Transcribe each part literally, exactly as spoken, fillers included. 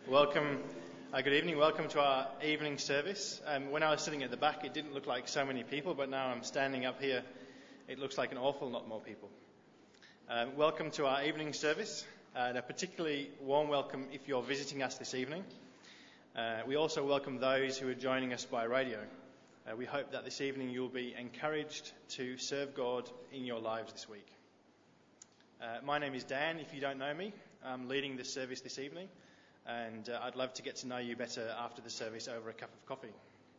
Welcome, uh, good evening, welcome to our evening service. Um, when I was sitting at the back, it didn't look like so many people, but now I'm standing up here, it looks like an awful lot more people. Um, welcome to our evening service, uh, and a particularly warm welcome if you're visiting us this evening. Uh, we also welcome those who are joining us by radio. Uh, we hope that this evening you'll be encouraged to serve God in your lives this week. Uh, my name is Dan, if you don't know me. I'm leading this service this evening. And uh, I'd love to get to know you better after the service over a cup of coffee.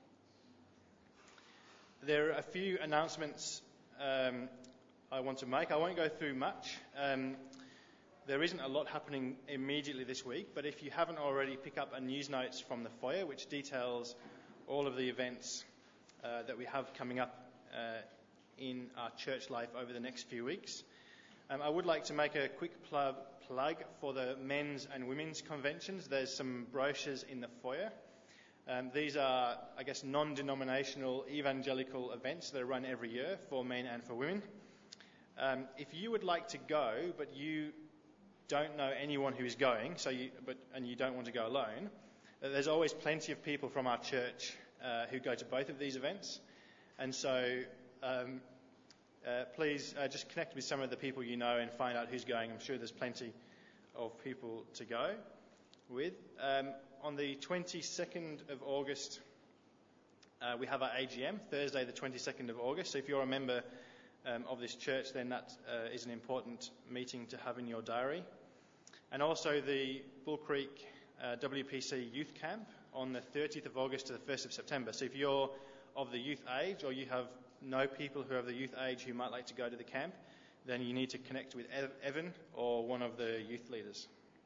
There are a few announcements um, I want to make. I won't go through much. Um, there isn't a lot happening immediately this week, but if you haven't already, pick up a news notes from the foyer which details all of the events uh, that we have coming up uh, in our church life over the next few weeks. Um, I would like to make a quick plug, plug for the men's and women's conventions. There's some brochures in the foyer. Um, these are, I guess, non-denominational evangelical events that are run every year for men and for women. Um, if you would like to go, but you don't know anyone who is going, so you, but and you don't want to go alone, uh, there's always plenty of people from our church uh, who go to both of these events, and so. Um, Uh, please uh, just connect with some of the people you know and find out who's going. I'm sure there's plenty of people to go with. Um, on the twenty-second of August, uh, we have our A G M, Thursday the twenty-second of August. So if you're a member um, of this church, then that uh, is an important meeting to have in your diary. And also the Bull Creek uh, W P C Youth Camp on the thirtieth of August to the first of September. So if you're of the youth age, or you have know people who are of the youth age who might like to go to the camp, then you need to connect with Evan or one of the youth leaders.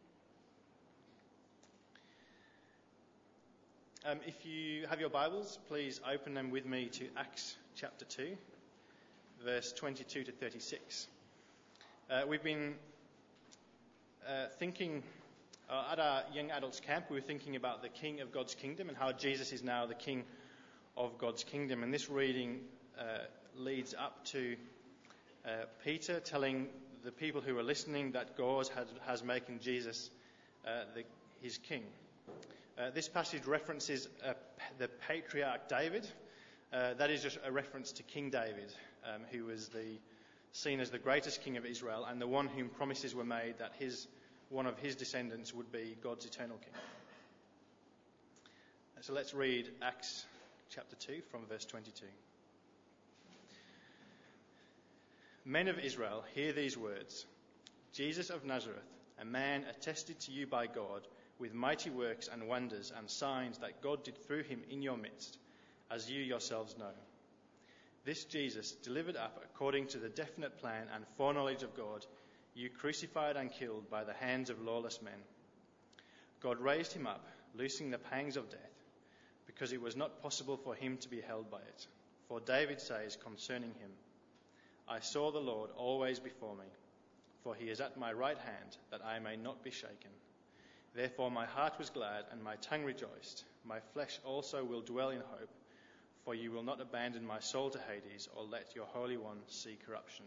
Um, if you have your Bibles, please open them with me to Acts chapter two, verse twenty-two to thirty-six. Uh, we've been uh, thinking, uh, at our young adults camp, we were thinking about the King of God's kingdom and how Jesus is now the King of God's kingdom. And this reading uh, leads up to uh, Peter telling the people who are listening that God has, has making Jesus uh, the, his king. Uh, this passage references uh, the patriarch David. Uh, that is just a reference to King David, um, who was the, seen as the greatest king of Israel and the one whom promises were made that his one of his descendants would be God's eternal king. So let's read Acts chapter two from verse twenty-two. Men of Israel, hear these words. Jesus of Nazareth, a man attested to you by God with mighty works and wonders and signs that God did through him in your midst, as you yourselves know. This Jesus, delivered up according to the definite plan and foreknowledge of God, you crucified and killed by the hands of lawless men. God raised him up, loosing the pangs of death, because it was not possible for him to be held by it. For David says concerning him, I saw the Lord always before me, for he is at my right hand, that I may not be shaken. Therefore my heart was glad, and my tongue rejoiced. My flesh also will dwell in hope, for you will not abandon my soul to Hades, or let your Holy One see corruption.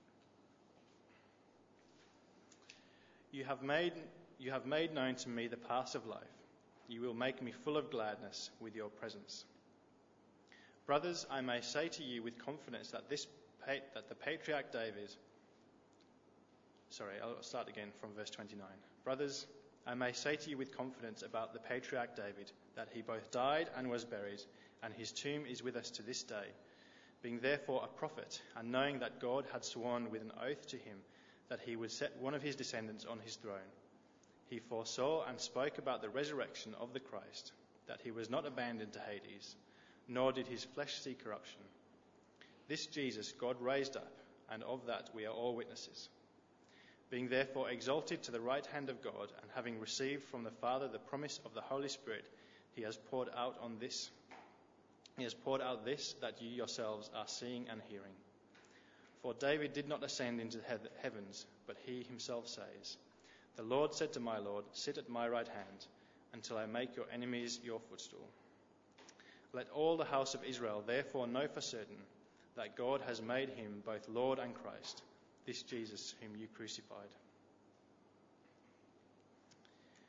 You have made, you have made known to me the paths of life. You will make me full of gladness with your presence. Brothers, I may say to you with confidence that this that the patriarch David... Sorry, I'll start again from verse twenty-nine. Brothers, I may say to you with confidence about the patriarch David that he both died and was buried, and his tomb is with us to this day. Being therefore a prophet, and knowing that God had sworn with an oath to him that he would set one of his descendants on his throne, he foresaw and spoke about the resurrection of the Christ, that he was not abandoned to Hades, nor did his flesh see corruption. This Jesus God raised up, and of that we are all witnesses. Being therefore exalted to the right hand of God, and having received from the Father the promise of the Holy Spirit, he has poured out on this. He has poured out this that you yourselves are seeing and hearing. For David did not ascend into the heavens, but he himself says, The Lord said to my Lord, Sit at my right hand, until I make your enemies your footstool. Let all the house of Israel therefore know for certain that God has made him both Lord and Christ, this Jesus whom you crucified.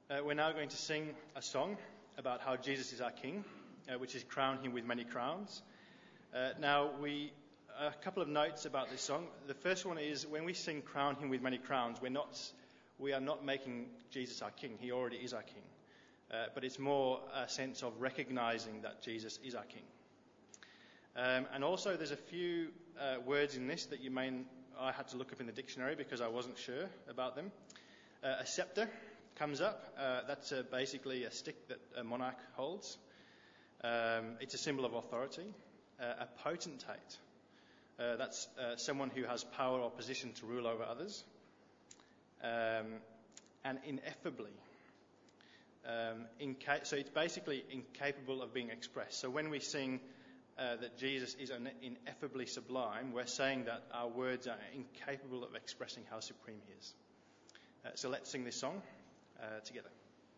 Uh, we're now going to sing a song about how Jesus is our King, uh, which is Crown Him with Many Crowns. Uh, now, we a couple of notes about this song. The first one is when we sing Crown Him with Many Crowns, we're not, we are not making Jesus our King. He already is our King. Uh, but it's more a sense of recognizing that Jesus is our King. Um, and also, there's a few uh, words in this that you may, I had to look up in the dictionary because I wasn't sure about them. Uh, a scepter comes up. Uh, that's uh, basically a stick that a monarch holds. Um, it's a symbol of authority. Uh, a potentate. Uh, that's uh, someone who has power or position to rule over others. Um, and ineffably. Um, inca- so it's basically incapable of being expressed. So when we sing uh, that Jesus is ineffably sublime, we're saying that our words are incapable of expressing how supreme he is. Uh, so let's sing this song uh, together.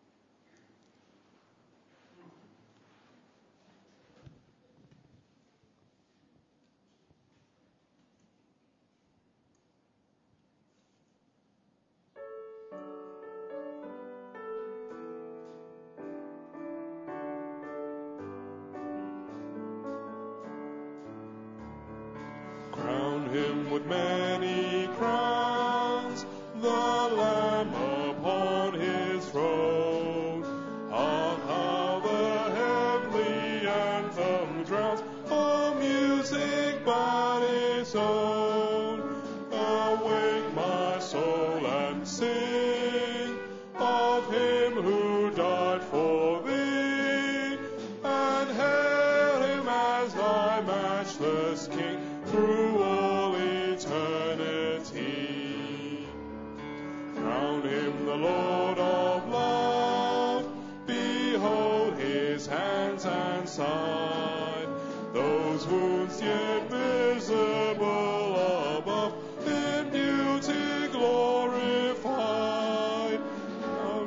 Him with many crowns, the Lamb upon his throne. Hark how the heavenly anthem drowns all music but its own. Awake my soul and sing of him who died for thee, and hail him as thy matchless King through all eternity. Crown him the Lord of love, behold his hands and side, those wounds yet visible above, in beauty glorified. How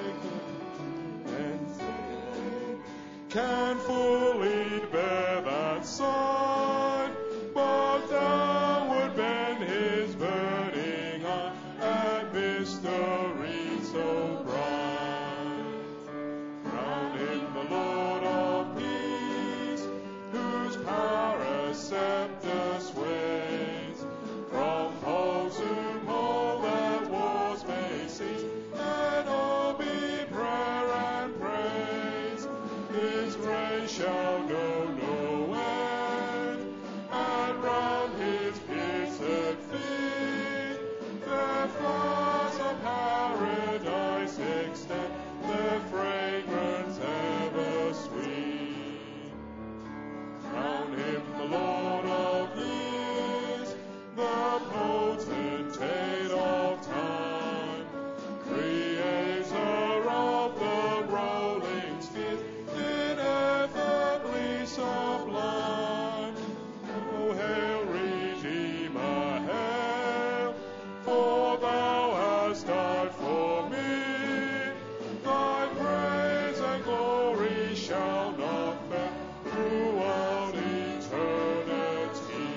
and thing can fully bear that sight, but thou would bend his burning eye at mystery so bright. Crown him the Lord of peace, whose power a scepter sways, from poles whom all that wars may cease, and all be prayer and praise. His grace shall know no end, and round his pierced feet their flowers of paradise extend, their fragrance ever sweet. Crown him the Lord of years, the potentate of time, creator of the rolling spheres, ineffably sublime. O hail, Redeemer, hail, for thou hast died for me. Thy praise and glory shall not fail throughout eternity.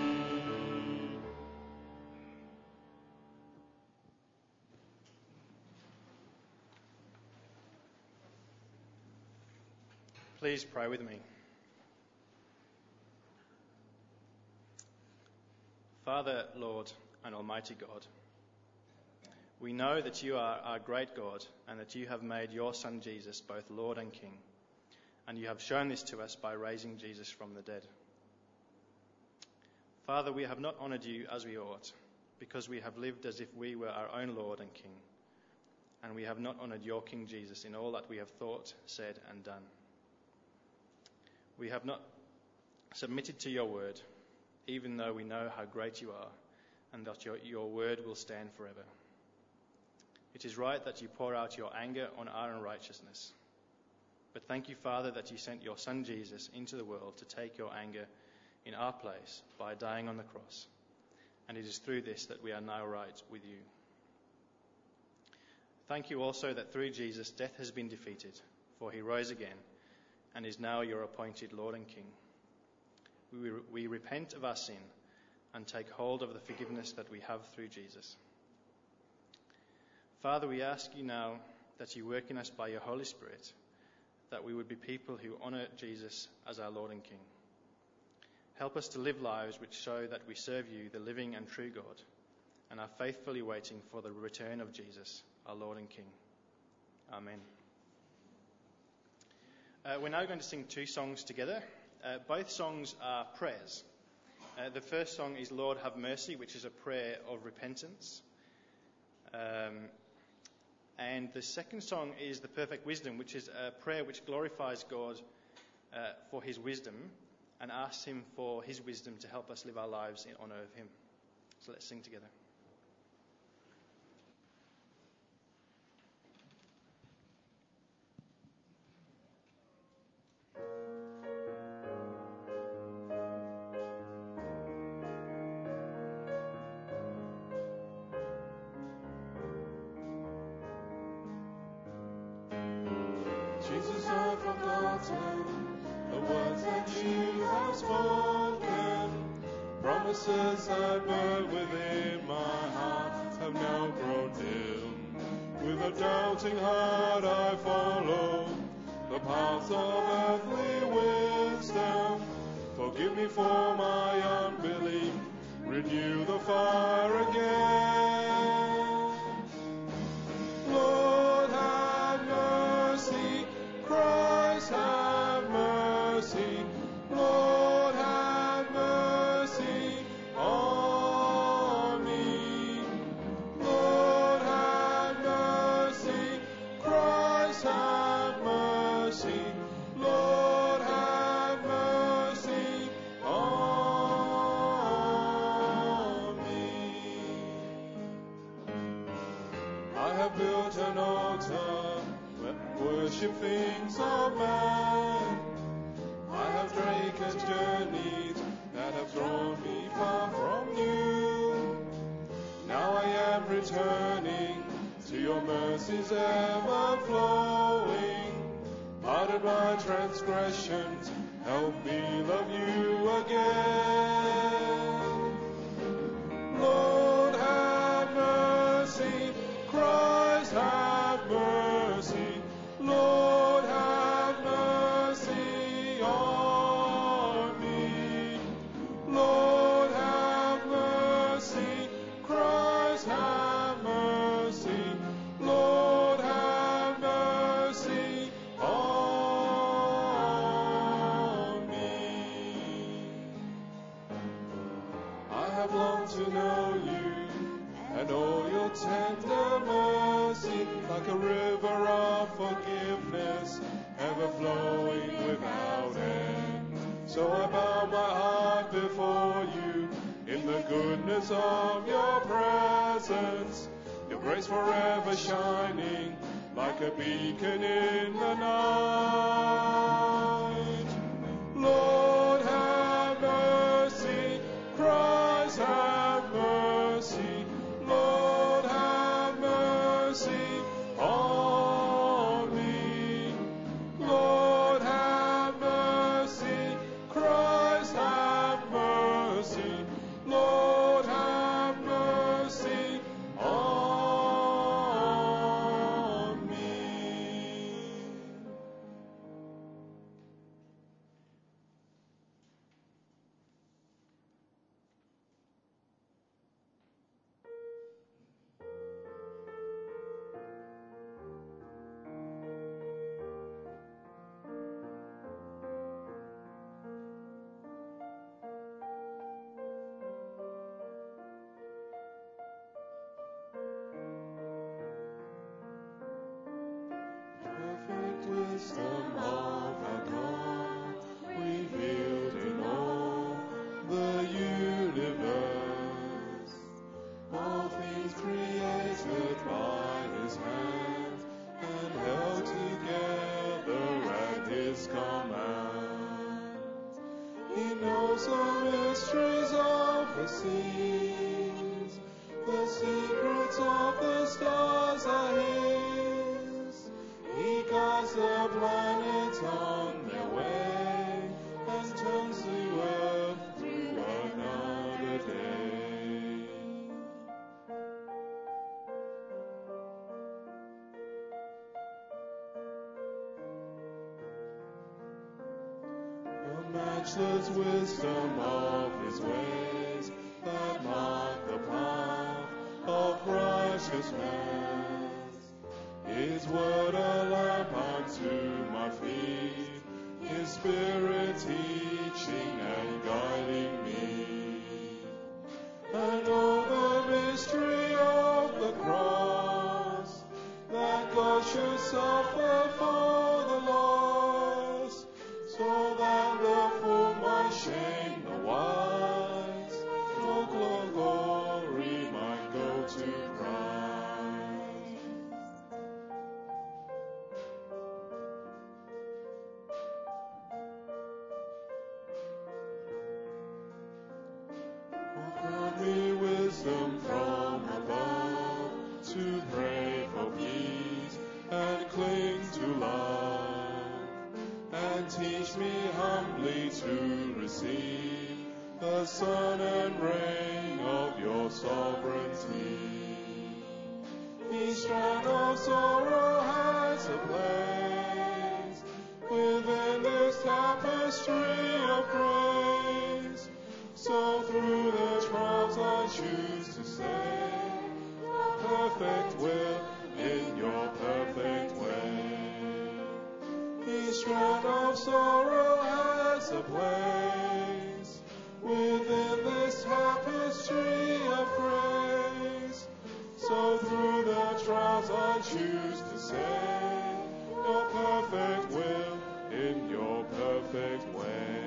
Please pray with me. Father, Lord, and Almighty God, we know that you are our great God and that you have made your Son Jesus both Lord and King, and you have shown this to us by raising Jesus from the dead. Father, we have not honoured you as we ought, because we have lived as if we were our own Lord and King, and we have not honoured your King Jesus in all that we have thought, said, and done. We have not submitted to your word, even though we know how great you are and that your, your word will stand forever. It is right that you pour out your anger on our unrighteousness. But thank you, Father, that you sent your Son Jesus into the world to take your anger in our place by dying on the cross. And it is through this that we are now right with you. Thank you also that through Jesus death has been defeated, for he rose again and is now your appointed Lord and King. We, we repent of our sin and take hold of the forgiveness that we have through Jesus. Father, we ask you now that you work in us by your Holy Spirit, that we would be people who honour Jesus as our Lord and King. Help us to live lives which show that we serve you, the living and true God, and are faithfully waiting for the return of Jesus, our Lord and King. Amen. Uh, we're now going to sing two songs together. Uh, both songs are prayers. Uh, the first song is Lord Have Mercy, which is a prayer of repentance. Um, and the second song is The Perfect Wisdom, which is a prayer which glorifies God uh, for his wisdom and asks him for his wisdom to help us live our lives in honour of him. So let's sing together. Jesus, I've forgotten the words that you have spoken. Promises I burned within my heart have now grown dim. With a doubting heart I follow the paths of earthly wisdom. Forgive me for my unbelief, renew the fire again. Lord, have mercy. Christ, have mercy. Lord, have mercy on me. Lord, have mercy. Christ, have mercy. Lord, have mercy on me. I have built an altar, worship things of man. I have drank and journeyed that have drawn me far from you. Now I am returning to your mercies ever flowing. Pardon my transgressions, help me love you again. Lord, have mercy. Christ, have mercy. Lord, have mercy on me. Lord, have mercy. Christ, have mercy. Lord, have mercy on me. I have longed to know you and all your tender mercy, like a river of forgiveness, ever flowing without end. So I bow my heart before you in the goodness of your presence, your grace forever shining like a beacon in the night. Lord, have mercy. Christ, have mercy. Lord, have mercy on me. Lord, have mercy. Christ, have mercy. Lord, have mercy on me. Perfect wisdom of our God, revealed in all the universe. All things created by his hand and held together at his command. He knows the mysteries of the seas, the secrets of the stars are his. He guides the planets on their way and turns the earth through another day. matchless wisdom of his ways that mark the path of righteousness. His word a lamp unto my feet, his spirit teaching and guiding me. And oh, the mystery of the cross, that God should suffer for the lost, so that the fool might shame the wise, no glory might go to Christ. Oh, grant me wisdom from above to pray for peace and cling to love, and teach me humbly to receive the sun and rain of your sovereignty. Each strand of sorrow has a place within this tapestry of grace. So through the trials I choose to say, your perfect will in your perfect way. Each strand of sorrow has a place within this tapestry of grace. So through the trials I choose to say, your perfect will in your perfect way.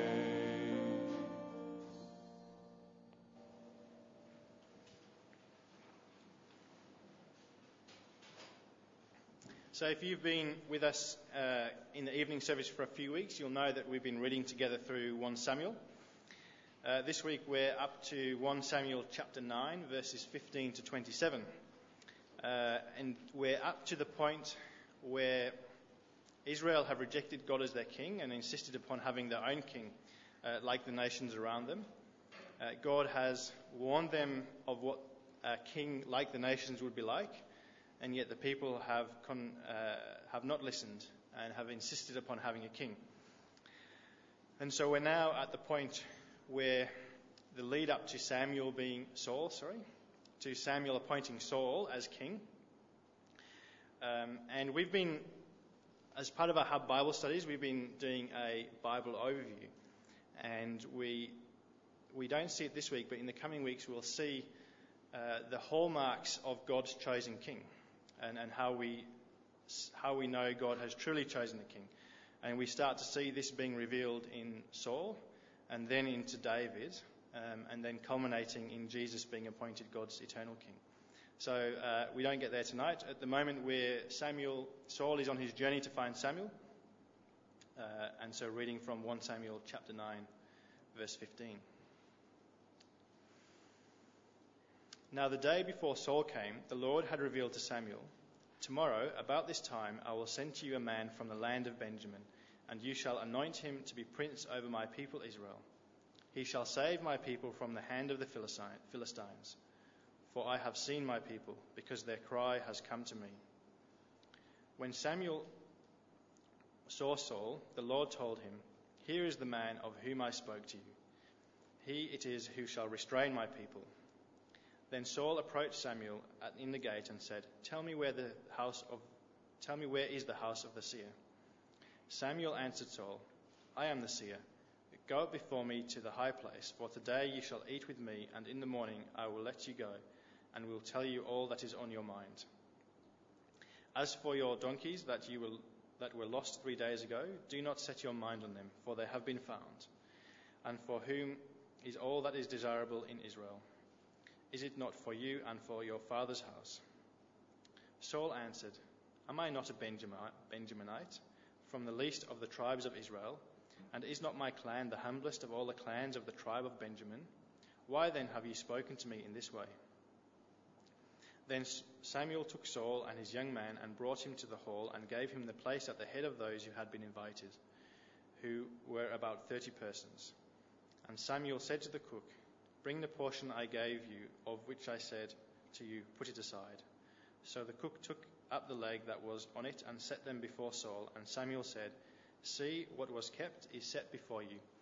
So if you've been with us uh, in the evening service for a few weeks, you'll know that we've been reading together through First Samuel. Uh, this week we're up to First Samuel chapter nine, verses fifteen to twenty-seven. Uh, and we're up to the point where Israel have rejected God as their king and insisted upon having their own king, uh, like the nations around them. Uh, God has warned them of what a king like the nations would be like, and yet the people have con, uh, have not listened and have insisted upon having a king. And so we're now at the point where the lead up to Samuel being Saul, sorry, to Samuel appointing Saul as king. Um, and we've been, as part of our Hub Bible studies, we've been doing a Bible overview. And we we don't see it this week, but in the coming weeks we'll see uh, the hallmarks of God's chosen king. And, and how we how we know God has truly chosen a king. And we start to see this being revealed in Saul, and then into David, um, and then culminating in Jesus being appointed God's eternal king. So uh, we don't get there tonight. At the moment, where Samuel, Saul is on his journey to find Samuel, uh, and so reading from First Samuel chapter nine, verse fifteen. Now the day before Saul came, the Lord had revealed to Samuel, "Tomorrow, about this time, I will send to you a man from the land of Benjamin, and you shall anoint him to be prince over my people Israel. He shall save my people from the hand of the Philistines, for I have seen my people, because their cry has come to me." When Samuel saw Saul, the Lord told him, "Here is the man of whom I spoke to you. He it is who shall restrain my people." Then Saul approached Samuel at, in the gate and said, "Tell me where the house of, tell me where is the house of the seer?" Samuel answered Saul, "I am the seer. Go up before me to the high place, for today you shall eat with me, and in the morning I will let you go, and will tell you all that is on your mind. As for your donkeys that you will, that were lost three days ago, do not set your mind on them, for they have been found. And for whom is all that is desirable in Israel? Is it not for you and for your father's house?" Saul answered, "Am I not a Benjaminite, from the least of the tribes of Israel? And is not my clan the humblest of all the clans of the tribe of Benjamin? Why then have you spoken to me in this way?" Then Samuel took Saul and his young man and brought him to the hall and gave him the place at the head of those who had been invited, who were about thirty persons. And Samuel said to the cook, "Bring the portion I gave you, of which I said to you, put it aside." So the cook took up the leg that was on it and set them before Saul. And Samuel said, "See, what was kept is set before you.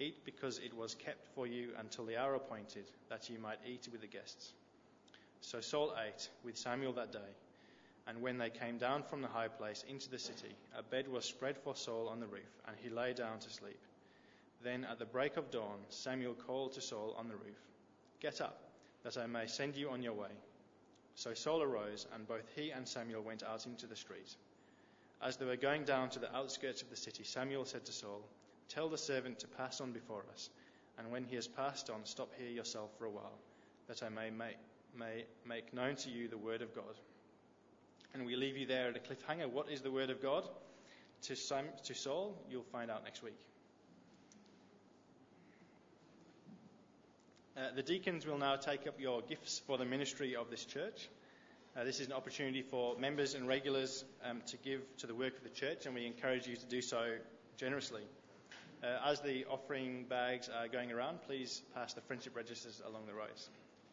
Eat, because it was kept for you until the hour appointed, that you might eat with the guests." So Saul ate with Samuel that day, and when they came down from the high place into the city, a bed was spread for Saul on the roof, and he lay down to sleep. Then at the break of dawn, Samuel called to Saul on the roof, "Get up, that I may send you on your way." So Saul arose, and both he and Samuel went out into the street. As they were going down to the outskirts of the city, Samuel said to Saul, "Tell the servant to pass on before us, and when he has passed on, stop here yourself for a while, that I may make, may make known to you the word of God." And we leave you there at a cliffhanger. What is the word of God to, Sam, to Saul? You'll find out next week. Uh, the deacons will now take up your gifts for the ministry of this church. Uh, this is an opportunity for members and regulars um, to give to the work of the church, and we encourage you to do so generously. Uh, as the offering bags are going around, please pass the friendship registers along the rows.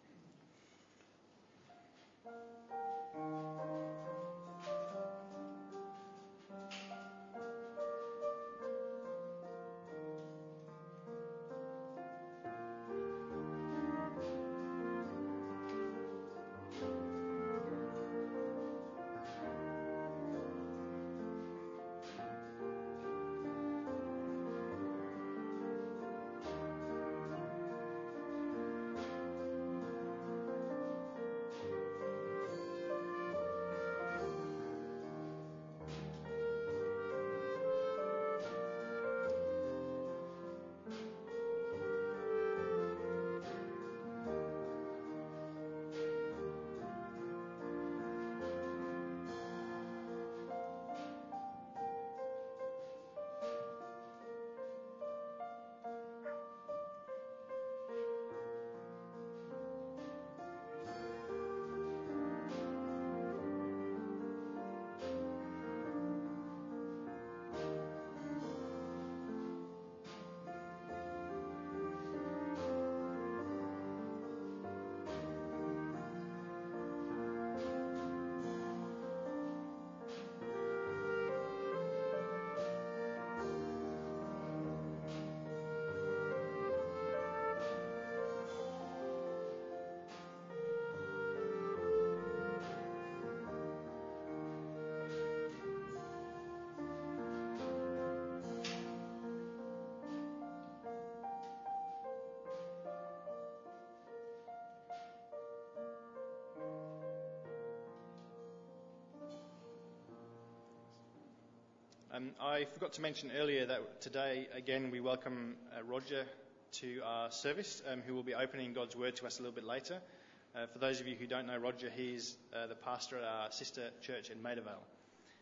Um, I forgot to mention earlier that today, again, we welcome uh, Roger to our service, um, who will be opening God's Word to us a little bit later. Uh, for those of you who don't know Roger, he's uh, the pastor at our sister church in Maida Vale.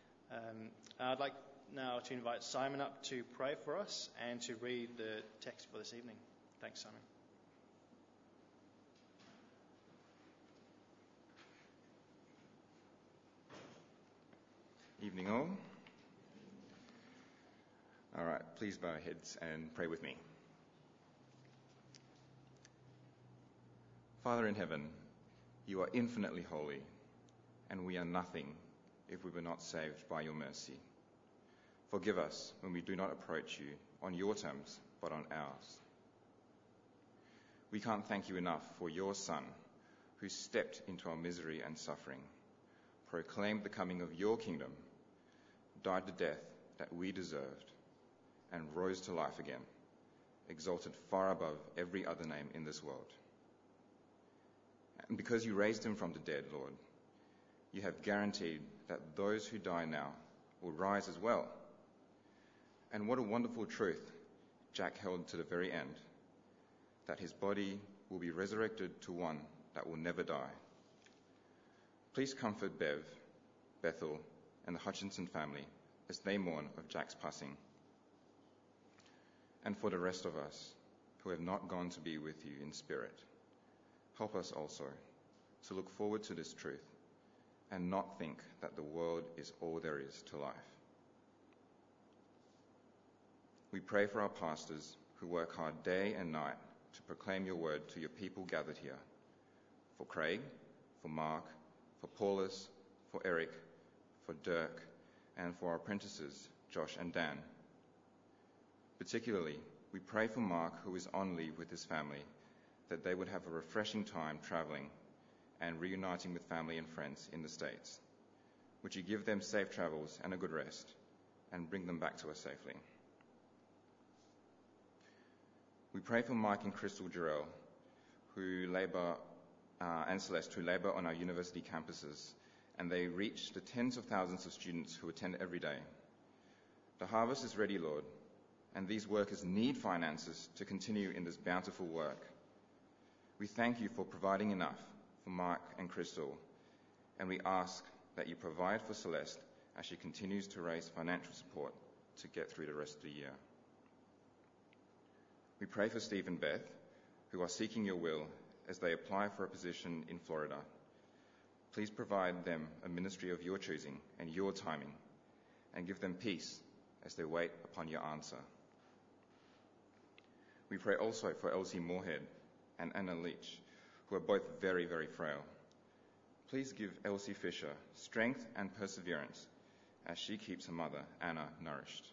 Um, I'd like now to invite Simon up to pray for us and to read the text for this evening. Thanks, Simon. Evening all. All right, please bow your heads and pray with me. Father in heaven, you are infinitely holy, and we are nothing if we were not saved by your mercy. Forgive us when we do not approach you on your terms, but on ours. We can't thank you enough for your Son, who stepped into our misery and suffering, proclaimed the coming of your kingdom, died the death that we deserved, and rose to life again, exalted far above every other name in this world. And because you raised him from the dead, Lord, you have guaranteed that those who die now will rise as well. And what a wonderful truth Jack held to the very end, that his body will be resurrected to one that will never die. Please comfort Bev, Bethel, and the Hutchinson family as they mourn of Jack's passing. And for the rest of us who have not gone to be with you in spirit, help us also to look forward to this truth and not think that the world is all there is to life. We pray for our pastors who work hard day and night to proclaim your word to your people gathered here, for Craig, for Mark, for Paulus, for Eric, for Dirk, and for our apprentices, Josh and Dan. Particularly, we pray for Mark, who is on leave with his family, that they would have a refreshing time travelling and reuniting with family and friends in the States. Would you give them safe travels and a good rest, and bring them back to us safely? We pray for Mike and Crystal Jarrell, who labour, uh, and Celeste, who labour on our university campuses, and they reach the tens of thousands of students who attend every day. The harvest is ready, Lord, and these workers need finances to continue in this bountiful work. We thank you for providing enough for Mark and Crystal, and we ask that you provide for Celeste as she continues to raise financial support to get through the rest of the year. We pray for Steve and Beth, who are seeking your will as they apply for a position in Florida. Please provide them a ministry of your choosing and your timing, and give them peace as they wait upon your answer. We pray also for Elsie Moorhead and Anna Leach, who are both very, very frail. Please give Elsie Fisher strength and perseverance as she keeps her mother, Anna, nourished.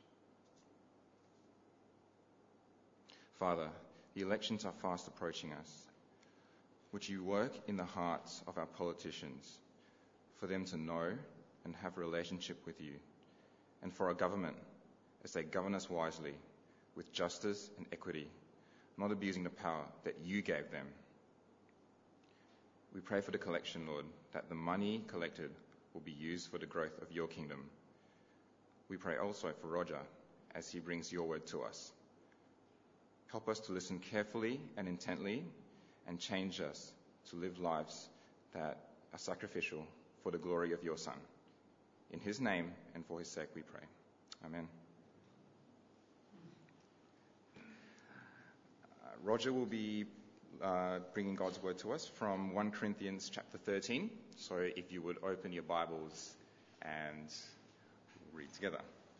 Father, the elections are fast approaching us. Would you work in the hearts of our politicians for them to know and have a relationship with you, and for our government as they govern us wisely with justice and equity, not abusing the power that you gave them. We pray for the collection, Lord, that the money collected will be used for the growth of your kingdom. We pray also for Roger as he brings your word to us. Help us to listen carefully and intently, and change us to live lives that are sacrificial for the glory of your Son. In his name and for his sake we pray. Amen. Uh, Roger will be uh, bringing God's word to us from First Corinthians chapter thirteen. So if you would open your Bibles and read together.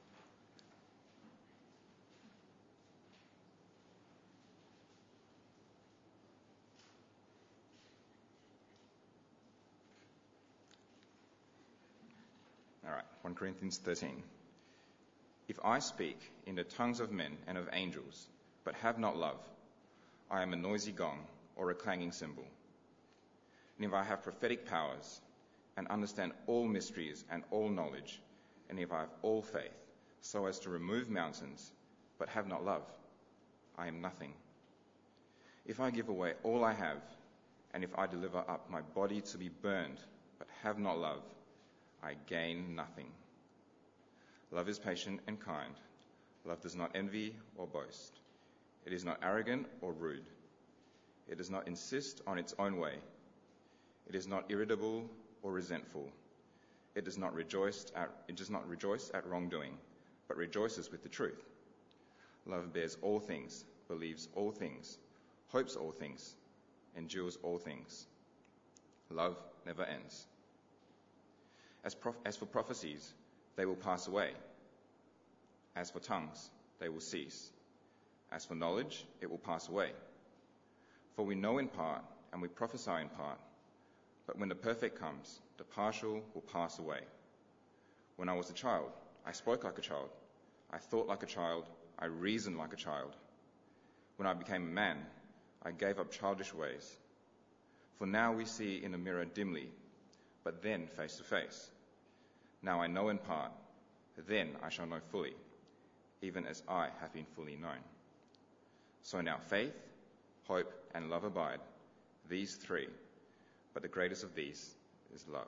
All right, First Corinthians thirteen. If I speak in the tongues of men and of angels, but have not love, I am a noisy gong or a clanging cymbal. And if I have prophetic powers and understand all mysteries and all knowledge, and if I have all faith so as to remove mountains, but have not love, I am nothing. If I give away all I have, and if I deliver up my body to be burned, but have not love, I gain nothing. Love is patient and kind. Love does not envy or boast. It is not arrogant or rude. It does not insist on its own way. It is not irritable or resentful. It does not rejoice at, it does not rejoice at wrongdoing, but rejoices with the truth. Love bears all things, believes all things, hopes all things, endures all things. Love never ends. As, prof- as for prophecies, they will pass away. As for tongues, they will cease. As for knowledge, it will pass away. For we know in part, and we prophesy in part, but when the perfect comes, the partial will pass away. When I was a child, I spoke like a child. I thought like a child. I reasoned like a child. When I became a man, I gave up childish ways. For now we see in a mirror dimly, but then face to face. Now I know in part, then I shall know fully, even as I have been fully known. So now faith, hope, and love abide, these three, but the greatest of these is love.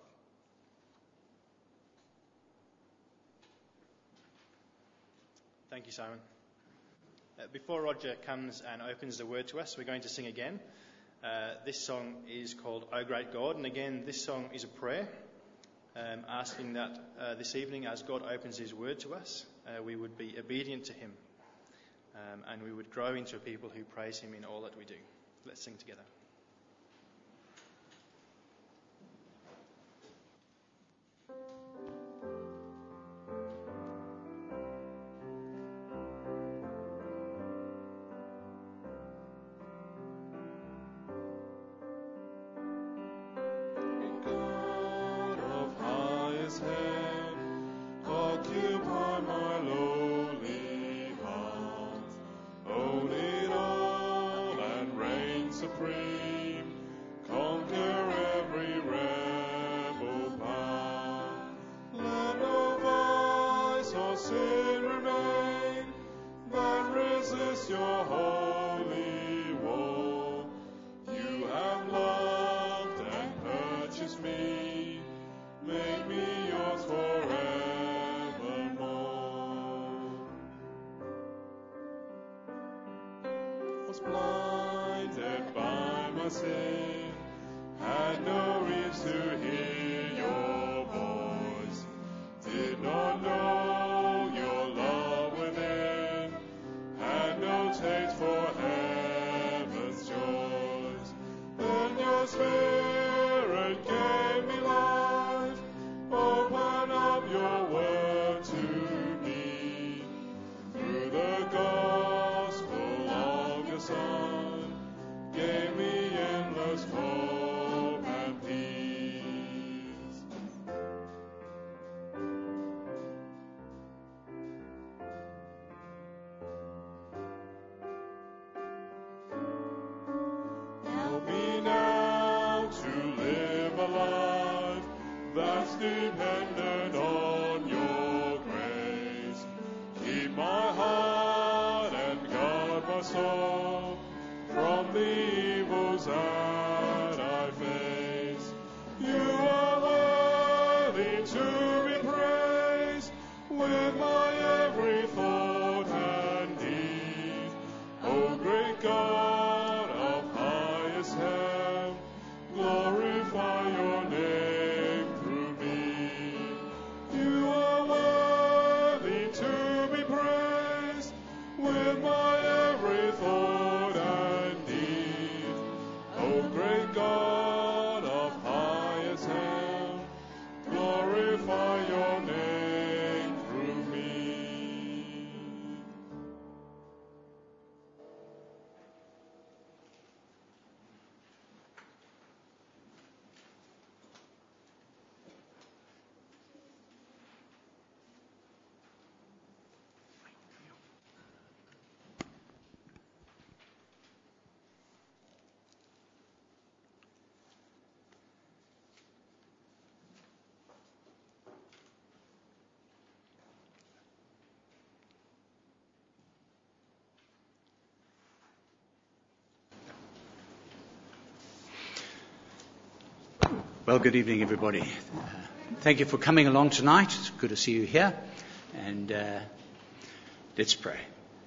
Thank you, Simon. Uh, before Roger comes and opens the word to us, we're going to sing again. Uh, this song is called O Great God, and again, this song is a prayer, um, asking that uh, this evening, as God opens his word to us, uh, we would be obedient to him, um, and we would grow into a people who praise him in all that we do. Let's sing together. Occupy my lowly heart, O shall sin remain that resist your holy wall? You have loved and purchased me, make me yours forevermore. Was blinded by my sin, had no ears to hear your voice, did not know your love within, had no taste for heaven's joys. Then your Spirit gave me life, open up your word to me. Through the gospel of your Son, gave me endless hope and peace. Help me now to live a life that's dependent on your grace. Keep my heart and guard my soul from the evils that I face. You are worthy to be praised with my every thought and deed. O great God of highest heaven, glorify your name through me. You are worthy to be praised with my every thought and deed. O great God of highest heaven, glorify your name through me. Well, good evening, everybody. Uh, thank you for coming along tonight. It's good to see you here. And uh, let's pray.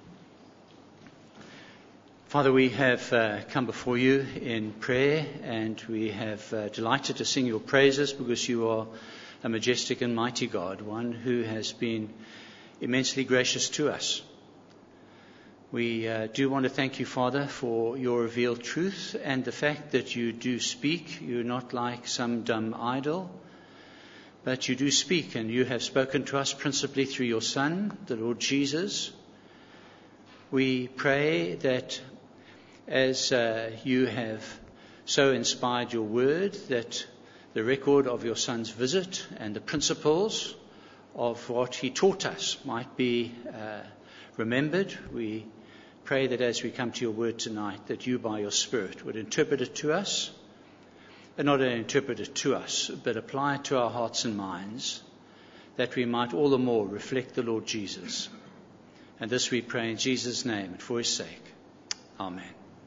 Father, we have uh, come before you in prayer, and we have uh, delighted to sing your praises because you are a majestic and mighty God, one who has been immensely gracious to us. We uh, do want to thank you, Father, for your revealed truth and the fact that you do speak. You're not like some dumb idol, but you do speak, and you have spoken to us principally through your Son, the Lord Jesus. We pray that as uh, you have so inspired your word, that the record of your Son's visit and the principles of what he taught us might be uh, remembered. We pray that as we come to your word tonight, that you by your Spirit would interpret it to us, and not only interpret it to us, but apply it to our hearts and minds, that we might all the more reflect the Lord Jesus. And this we pray in Jesus' name and for his sake. Amen.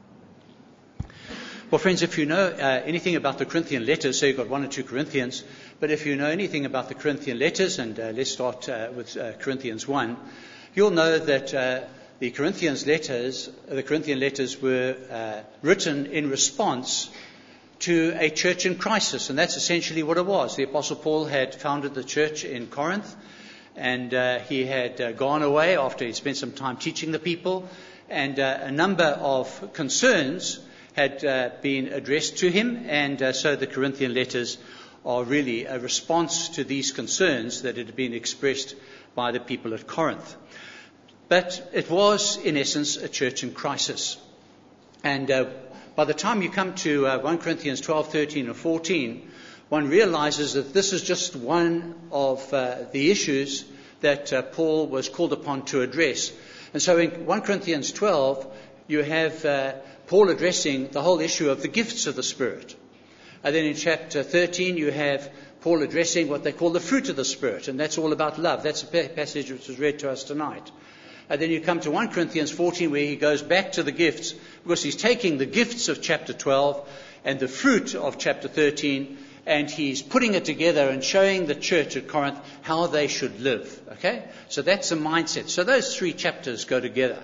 Well, friends, if you know uh, anything about the Corinthian letters, so you've got one or two Corinthians, but if you know anything about the Corinthian letters, and uh, let's start uh, with uh, Corinthians one, you'll know that uh, the Corinthians letters, the Corinthian letters were uh, written in response to a church in crisis, and that's essentially what it was. The Apostle Paul had founded the church in Corinth, and uh, he had uh, gone away after he spent some time teaching the people, and uh, a number of concerns had uh, been addressed to him, and uh, so the Corinthian letters are really a response to these concerns that had been expressed by the people at Corinth. But it was, in essence, a church in crisis. And uh, by the time you come to uh, First Corinthians twelve, thirteen, and fourteen, one realizes that this is just one of uh, the issues that uh, Paul was called upon to address. And so in First Corinthians twelve, you have uh, Paul addressing the whole issue of the gifts of the Spirit. And then in chapter thirteen, you have Paul addressing what they call the fruit of the Spirit, and that's all about love. That's a passage which was read to us tonight. And then you come to First Corinthians fourteen, where he goes back to the gifts, because he's taking the gifts of chapter twelve and the fruit of chapter thirteen, and he's putting it together and showing the church at Corinth how they should live. Okay? So that's the mindset. So those three chapters go together.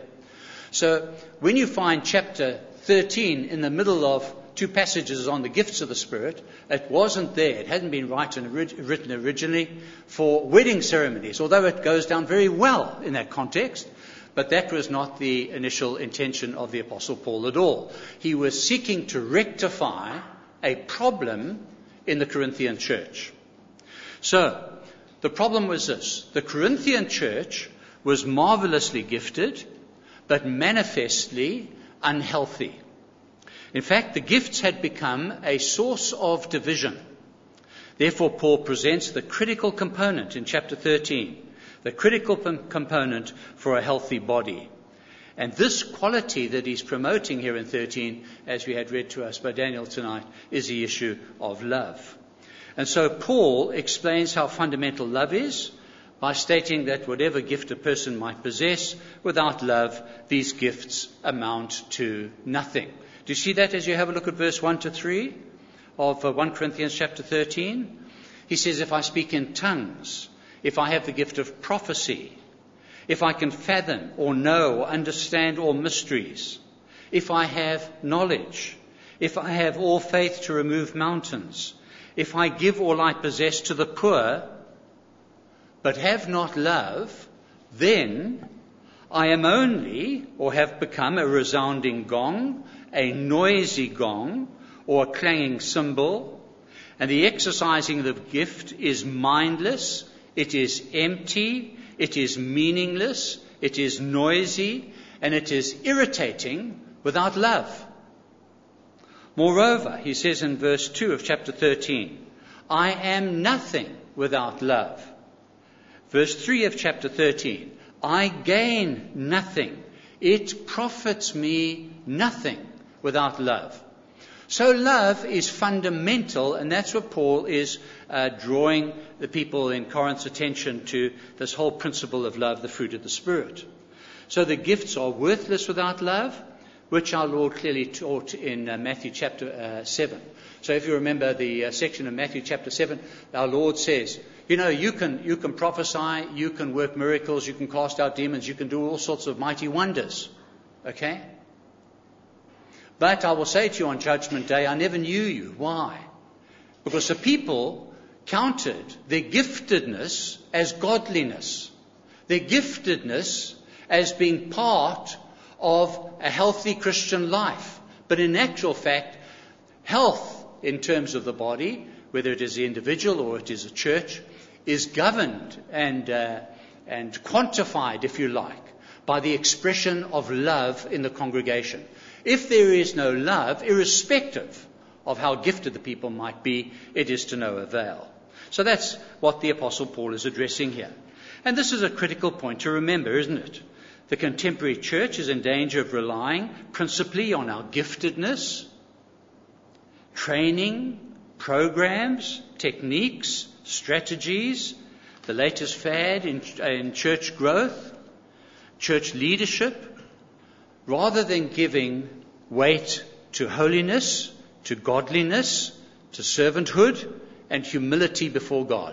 So when you find chapter thirteen in the middle of two passages on the gifts of the Spirit, it wasn't there. It hadn't been written, written originally for wedding ceremonies, although it goes down very well in that context. But that was not the initial intention of the Apostle Paul at all. He was seeking to rectify a problem in the Corinthian church. So, the problem was this. The Corinthian church was marvelously gifted, but manifestly unhealthy. In fact, the gifts had become a source of division. Therefore, Paul presents the critical component in chapter thirteen, the critical component for a healthy body. And this quality that he's promoting here in thirteen, as we had read to us by Daniel tonight, is the issue of love. And so Paul explains how fundamental love is by stating that whatever gift a person might possess, without love, these gifts amount to nothing. Do you see that as you have a look at verse one to three of uh, First Corinthians chapter thirteen? He says, if I speak in tongues, if I have the gift of prophecy, if I can fathom or know or understand all mysteries, if I have knowledge, if I have all faith to remove mountains, if I give all I possess to the poor, but have not love, then I am only, or have become, a resounding gong, a noisy gong, or a clanging cymbal, and the exercising of the gift is mindless, it is empty, it is meaningless, it is noisy, and it is irritating without love. Moreover, he says in verse two of chapter thirteen, I am nothing without love. Verse three of chapter thirteen, I gain nothing. It profits me nothing without love. So love is fundamental, and that's what Paul is uh, drawing the people in Corinth's attention to, this whole principle of love, the fruit of the Spirit. So the gifts are worthless without love, which our Lord clearly taught in uh, Matthew chapter uh, seven. So if you remember the uh, section of Matthew chapter seven, our Lord says, you know, you can you can prophesy, you can work miracles, you can cast out demons, you can do all sorts of mighty wonders. Okay? But I will say to you on Judgment Day, I never knew you. Why? Because the people counted their giftedness as godliness, their giftedness as being part of a healthy Christian life. But in actual fact, health in terms of the body, whether it is the individual or it is a church, is governed and uh, and quantified, if you like, by the expression of love in the congregation. If there is no love, irrespective of how gifted the people might be, it is to no avail. So that's what the Apostle Paul is addressing here. And this is a critical point to remember, isn't it? The contemporary church is in danger of relying principally on our giftedness, training, programs, techniques, strategies, the latest fad in, in church growth, church leadership, rather than giving weight to holiness, to godliness, to servanthood, and humility before God.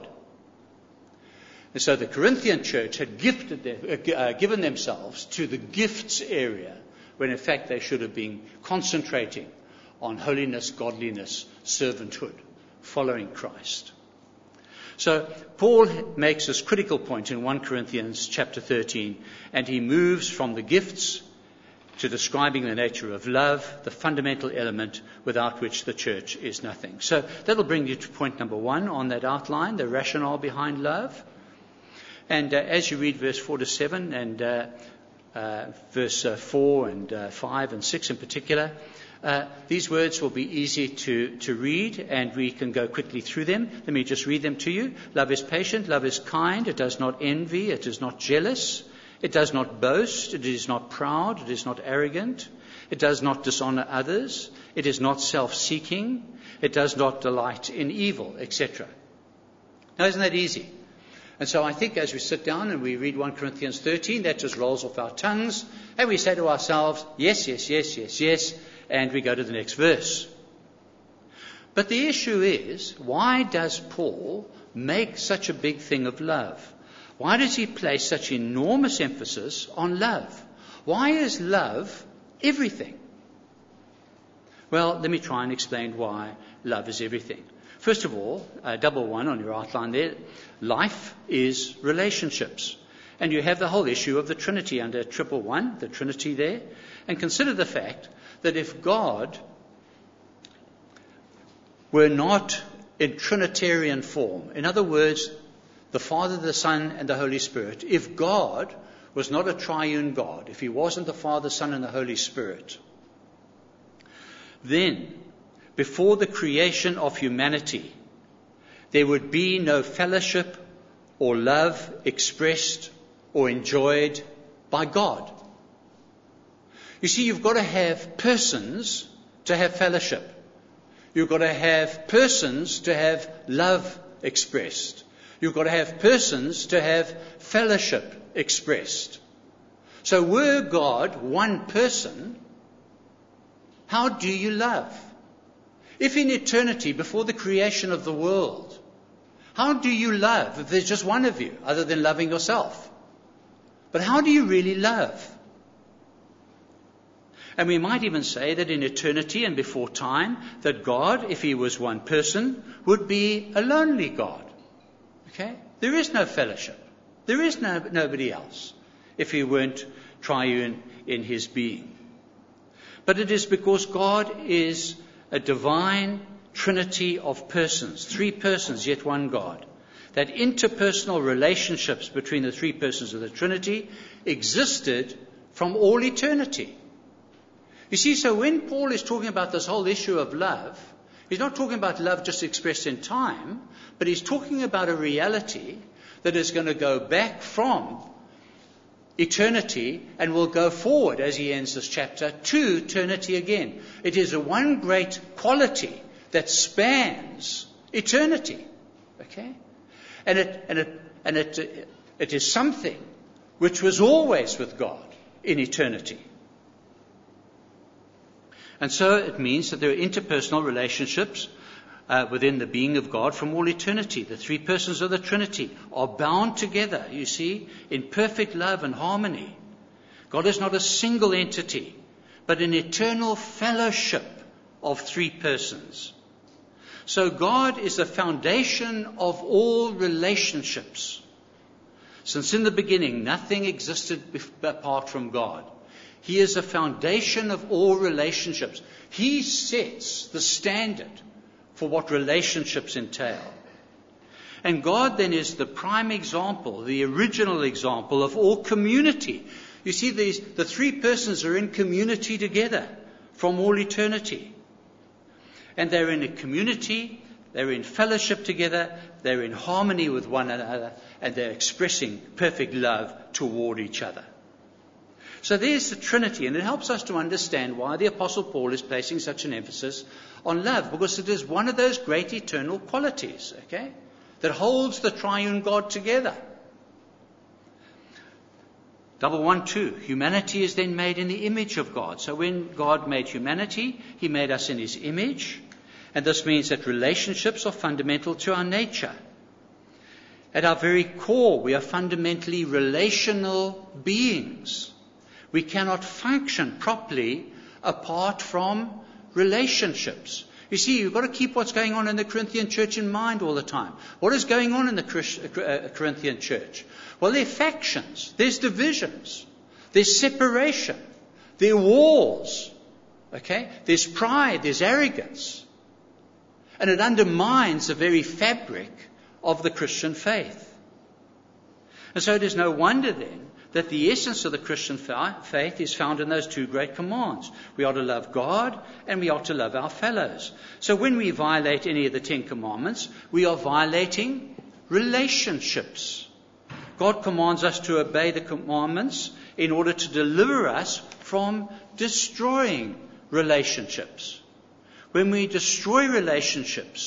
And so the Corinthian church had gifted them, uh, given themselves to the gifts area, when in fact they should have been concentrating on holiness, godliness, servanthood, following Christ. So Paul makes this critical point in First Corinthians chapter thirteen, and he moves from the gifts to describing the nature of love, the fundamental element without which the church is nothing. So that'll bring you to point number one on that outline, the rationale behind love. And uh, as you read verse four to seven and uh, uh, verse uh, four and uh, five and six in particular, uh, these words will be easy to, to read, and we can go quickly through them. Let me just read them to you. Love is patient, love is kind, it does not envy, it is not jealous. It does not boast, it is not proud, it is not arrogant, it does not dishonor others, it is not self-seeking, it does not delight in evil, et cetera. Now, isn't that easy? And so I think as we sit down and we read First Corinthians thirteen, that just rolls off our tongues, and we say to ourselves, yes, yes, yes, yes, yes, and we go to the next verse. But the issue is, why does Paul make such a big thing of love? Why does he place such enormous emphasis on love? Why is love everything? Well, let me try and explain why love is everything. First of all, uh, double one on your outline there, life is relationships. And you have the whole issue of the Trinity under triple one, the Trinity there. And consider the fact that if God were not in Trinitarian form, in other words, the Father, the Son, and the Holy Spirit, if God was not a triune God, if he wasn't the Father, Son, and the Holy Spirit, then before the creation of humanity, there would be no fellowship or love expressed or enjoyed by God. You see, you've got to have persons to have fellowship. You've got to have persons to have love expressed. You've got to have persons to have fellowship expressed. So were God one person, how do you love? If in eternity, before the creation of the world, how do you love if there's just one of you, other than loving yourself? But how do you really love? And we might even say that in eternity and before time, that God, if he was one person, would be a lonely God. Okay? There is no fellowship. There is no, nobody else if he weren't triune in his being. But it is because God is a divine trinity of persons, three persons, yet one God, that interpersonal relationships between the three persons of the Trinity existed from all eternity. You see, so when Paul is talking about this whole issue of love, he's not talking about love just expressed in time, but he's talking about a reality that is going to go back from eternity and will go forward, as he ends this chapter, to eternity again. It is a one great quality that spans eternity. Okay? And it and it and it it is something which was always with God in eternity. And so it means that there are interpersonal relationships uh, within the being of God from all eternity. The three persons of the Trinity are bound together, you see, in perfect love and harmony. God is not a single entity, but an eternal fellowship of three persons. So God is the foundation of all relationships. Since in the beginning nothing existed apart from God, he is the foundation of all relationships. He sets the standard for what relationships entail. And God then is the prime example, the original example of all community. You see, these, the three persons are in community together from all eternity. And they're in a community, they're in fellowship together, they're in harmony with one another, and they're expressing perfect love toward each other. So there's the Trinity, and it helps us to understand why the Apostle Paul is placing such an emphasis on love, because it is one of those great eternal qualities, okay, that holds the triune God together. Double one, two. Humanity is then made in the image of God. So when God made humanity, he made us in his image, and this means that relationships are fundamental to our nature. At our very core, we are fundamentally relational beings. We cannot function properly apart from relationships. You see, you've got to keep what's going on in the Corinthian church in mind all the time. What is going on in the Corinthian church? Well, there are factions, there's divisions, there's separation, there are wars, okay? There's pride, there's arrogance. And it undermines the very fabric of the Christian faith. And so it is no wonder then that the essence of the Christian faith is found in those two great commands. We are to love God and we are to love our fellows. So when we violate any of the Ten Commandments, we are violating relationships. God commands us to obey the commandments in order to deliver us from destroying relationships. When we destroy relationships,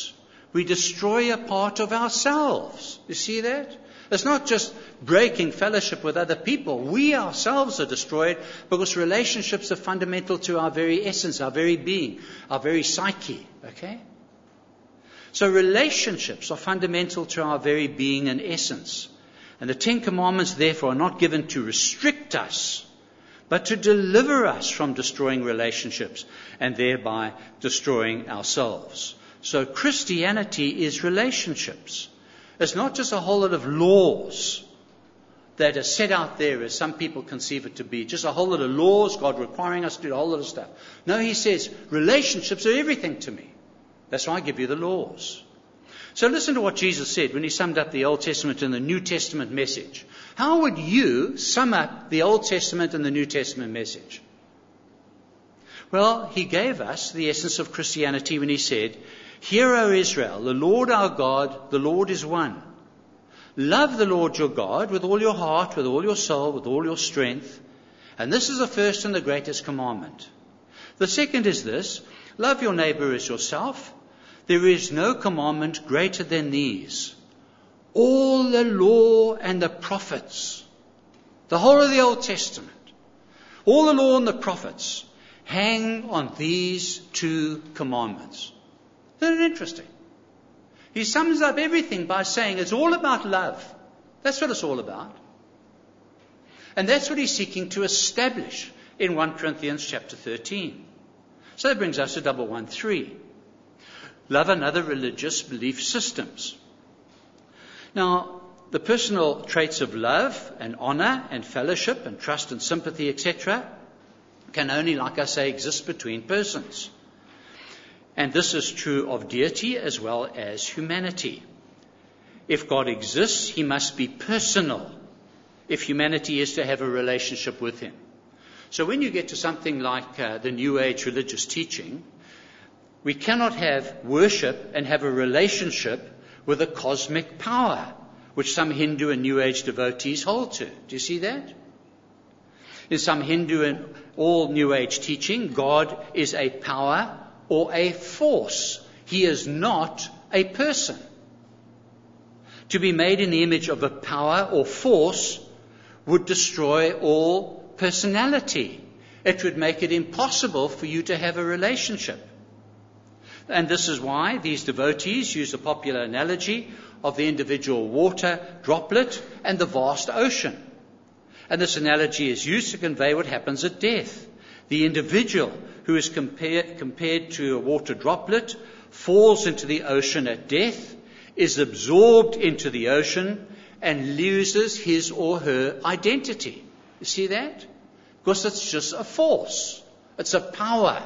We destroy a part of ourselves. You see that? It's not just breaking fellowship with other people. We ourselves are destroyed because relationships are fundamental to our very essence, our very being, our very psyche. Okay? So relationships are fundamental to our very being and essence. And the Ten Commandments, therefore, are not given to restrict us, but to deliver us from destroying relationships and thereby destroying ourselves. So Christianity is relationships. It's not just a whole lot of laws that are set out there as some people conceive it to be. Just a whole lot of laws, God requiring us to do a whole lot of stuff. No, he says, relationships are everything to me. That's why I give you the laws. So listen to what Jesus said when he summed up the Old Testament and the New Testament message. How would you sum up the Old Testament and the New Testament message? Well, he gave us the essence of Christianity when he said, "Hear, O Israel, the Lord our God, the Lord is one. Love the Lord your God with all your heart, with all your soul, with all your strength. And this is the first and the greatest commandment. The second is this, love your neighbor as yourself. There is no commandment greater than these. All the law and the prophets," the whole of the Old Testament, all the law and the prophets hang on these two commandments. Isn't it interesting? He sums up everything by saying it's all about love. That's what it's all about. And that's what he's seeking to establish in First Corinthians chapter thirteen. So that brings us to double one three. Love and other religious belief systems. Now, the personal traits of love and honour and fellowship and trust and sympathy, et cetera, can only, like I say, exist between persons. And this is true of deity as well as humanity. If God exists, he must be personal if humanity is to have a relationship with him. So when you get to something like uh, the New Age religious teaching, we cannot have worship and have a relationship with a cosmic power, which some Hindu and New Age devotees hold to. Do you see that? In some Hindu and all New Age teaching, God is a power or a force. He is not a person. To be made in the image of a power or force would destroy all personality. It would make it impossible for you to have a relationship. And this is why these devotees use a popular analogy of the individual water droplet and the vast ocean. And this analogy is used to convey what happens at death. The individual who is compared, compared to a water droplet falls into the ocean at death, is absorbed into the ocean, and loses his or her identity. You see that? Because it's just a force. It's a power.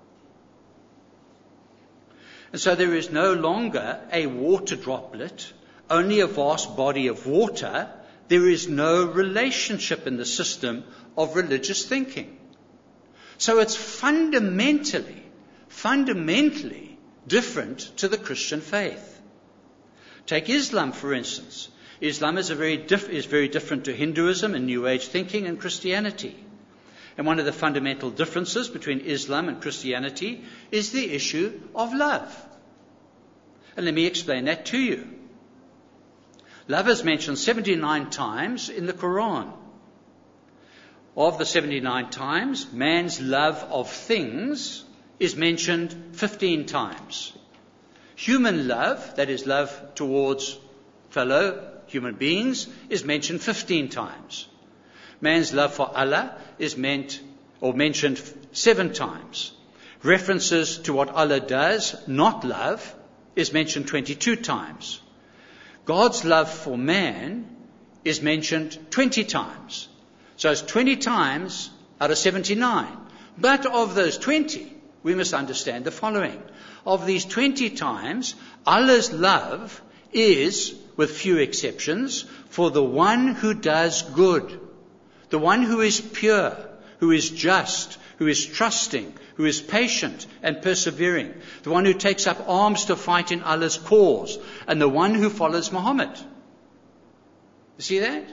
And so there is no longer a water droplet, only a vast body of water. There is no relationship in the system of religious thinking. So it's fundamentally, fundamentally different to the Christian faith. Take Islam, for instance. Islam is, a very diff- is very different to Hinduism and New Age thinking and Christianity. And one of the fundamental differences between Islam and Christianity is the issue of love. And let me explain that to you. Love is mentioned seventy-nine times in the Quran. Of the seventy-nine times, man's love of things is mentioned fifteen times. Human love, that is love towards fellow human beings, is mentioned fifteen times. Man's love for Allah is meant or mentioned seven times. References to what Allah does, not love, is mentioned twenty-two times. God's love for man is mentioned twenty times. So it's twenty times out of seventy-nine. But of those twenty, we must understand the following. Of these twenty times, Allah's love is, with few exceptions, for the one who does good, the one who is pure, who is just, who is trusting, who is patient and persevering, the one who takes up arms to fight in Allah's cause, and the one who follows Muhammad. You see that?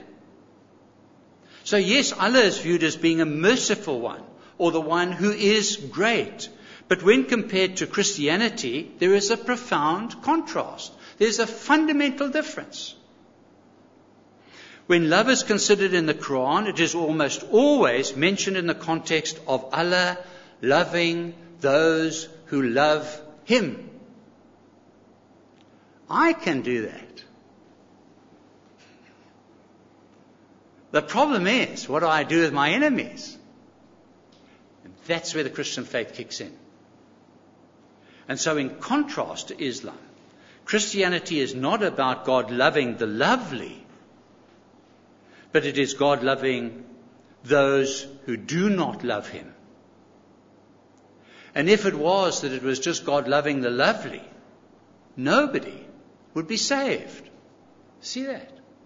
So yes, Allah is viewed as being a merciful one, or the one who is great. But when compared to Christianity, there is a profound contrast. There's a fundamental difference. When love is considered in the Quran, it is almost always mentioned in the context of Allah loving those who love Him. I can do that. The problem is, what do I do with my enemies? And that's where the Christian faith kicks in. And so in contrast to Islam, Christianity is not about God loving the lovely, but it is God loving those who do not love Him. And if it was that it was just God loving the lovely, nobody would be saved. See that?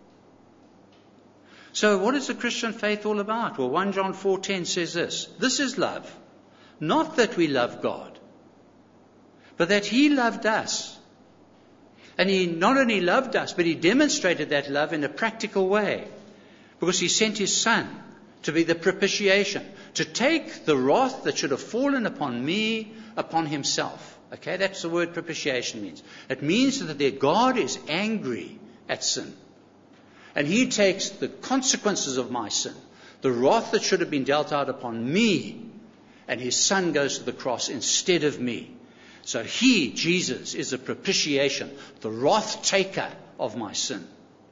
So what is the Christian faith all about? Well, First John four ten says this: this is love, not that we love God, but that He loved us. And He not only loved us, but He demonstrated that love in a practical way, because He sent His Son to be the propitiation, to take the wrath that should have fallen upon me upon Himself. Okay, that's the word propitiation means. It means that their God is angry at sin. And He takes the consequences of my sin, the wrath that should have been dealt out upon me, and His Son goes to the cross instead of me. So He, Jesus, is a propitiation, the wrath taker of my sin.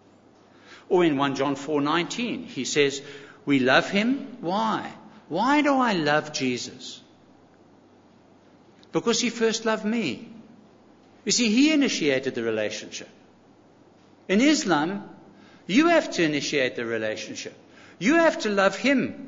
Or in First John four nineteen, He says, we love Him. Why? Why do I love Jesus? Because He first loved me. You see, He initiated the relationship. In Islam, you have to initiate the relationship. You have to love Him.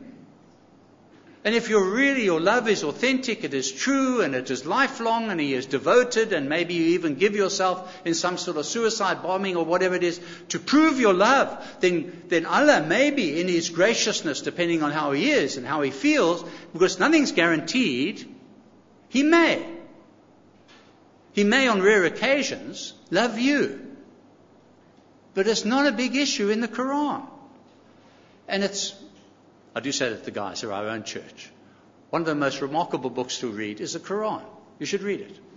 And if you're really, your love is authentic, it is true, and it is lifelong, and He is devoted, and maybe you even give yourself in some sort of suicide bombing or whatever it is to prove your love, then, then Allah, maybe in His graciousness, depending on how He is and how He feels, because nothing's guaranteed, He may. He may on rare occasions love you. But it's not a big issue in the Quran. And it's, I do say that to the guys of our own church, one of the most remarkable books to read is the Quran. You should read it.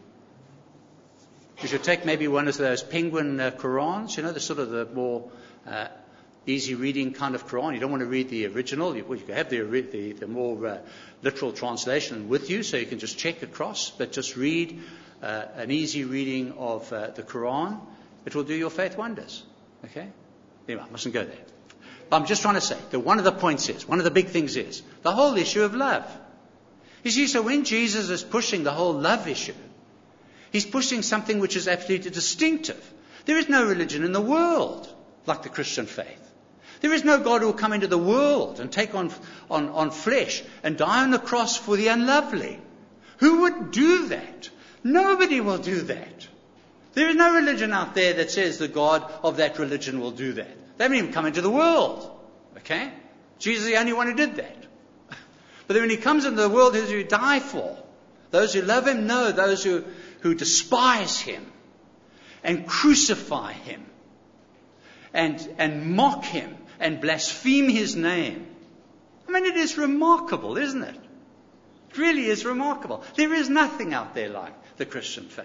You should take maybe one of those penguin uh, Qurans, you know, the sort of the more uh, easy reading kind of Quran. You don't want to read the original. You, well, you can have the, the, the more uh, literal translation with you, so you can just check across, but just read uh, an easy reading of uh, the Quran. It will do your faith wonders. Okay? Anyway, I mustn't go there. But I'm just trying to say that one of the points is, one of the big things is, the whole issue of love. You see, so when Jesus is pushing the whole love issue, He's pushing something which is absolutely distinctive. There is no religion in the world like the Christian faith. There is no God who will come into the world and take on, on, on flesh and die on the cross for the unlovely. Who would do that? Nobody will do that. There is no religion out there that says the God of that religion will do that. They haven't even come into the world. Okay? Jesus is the only one who did that. But then when He comes into the world, who does He die for? Those who love Him? No, those who, who despise Him and crucify Him and, and mock Him and blaspheme His name. I mean, it is remarkable, isn't it? It really is remarkable. There is nothing out there like the Christian faith.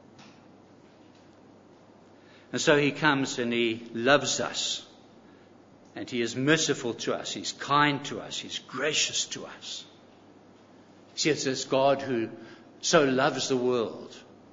And so He comes and He loves us. And He is merciful to us. He's kind to us. He's gracious to us. See, it's this God who so loves the world,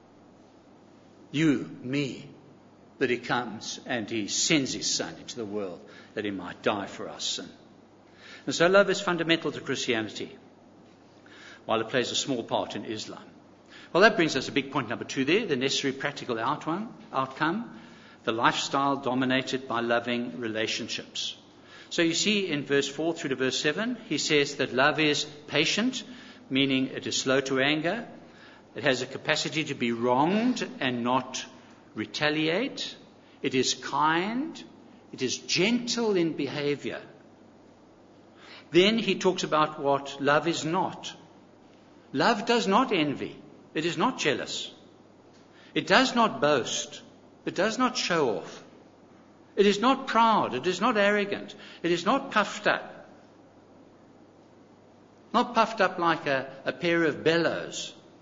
you, me, that He comes and He sends His Son into the world that He might die for our sin. And so love is fundamental to Christianity, while it plays a small part in Islam. Well, that brings us to big point number two there, the necessary practical outcome. The lifestyle dominated by loving relationships. So you see in verse four through to verse seven, he says that love is patient, meaning it is slow to anger. It has a capacity to be wronged and not retaliate. It is kind. It is gentle in behavior. Then he talks about what love is not. Love does not envy. It is not jealous. It does not boast. It does not show off. It is not proud. It is not arrogant. It is not puffed up. Not puffed up like a, a pair of bellows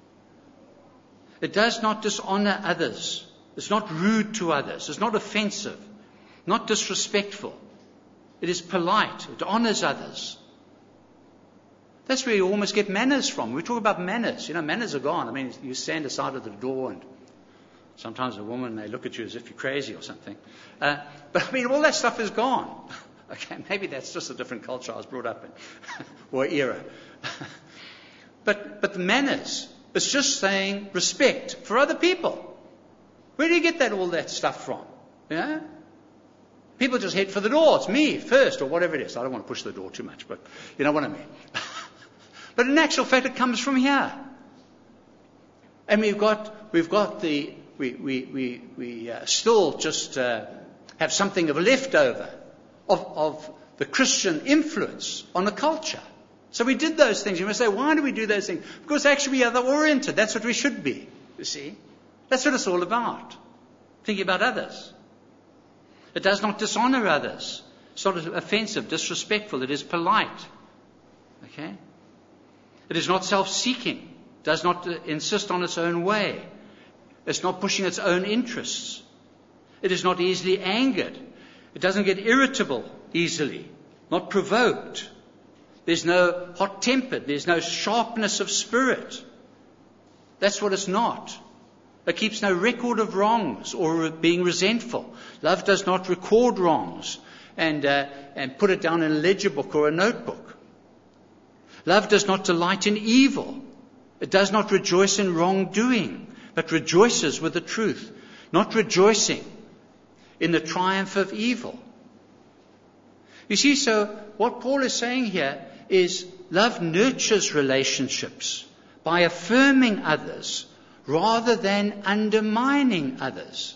It does not dishonor others. It's not rude to others. It's not offensive, not disrespectful. It is polite. It honors others. That's where you almost get manners from. We talk about manners. You know, manners are gone. I mean, you stand aside of the door and sometimes a woman may look at you as if you're crazy or something. Uh, but I mean, all that stuff is gone. Okay, maybe that's just a different culture I was brought up in, or era. but but the manners, it's just saying respect for other people. Where do you get that all that stuff from? You know? People just head for the door. It's me first, or whatever it is. I don't want to push the door too much, but you know what I mean. But in actual fact, it comes from here. And we've got we've got the we we we we uh, still just uh, have something of a leftover of of the Christian influence on the culture. So we did those things. You must say, why do we do those things? Because actually we are other-oriented. That's what we should be. You see, that's what it's all about. Thinking about others. It does not dishonor others. It's not offensive, disrespectful. It is polite. Okay. It is not self-seeking. Does not insist on its own way. It's not pushing its own interests. It is not easily angered. It doesn't get irritable easily. Not provoked. There's no hot-tempered. There's no sharpness of spirit. That's what it's not. It keeps no record of wrongs or being resentful. Love does not record wrongs and uh, and put it down in a ledger book or a notebook. Love does not delight in evil. It does not rejoice in wrongdoing, but rejoices with the truth, not rejoicing in the triumph of evil. You see, so what Paul is saying here is love nurtures relationships by affirming others rather than undermining others.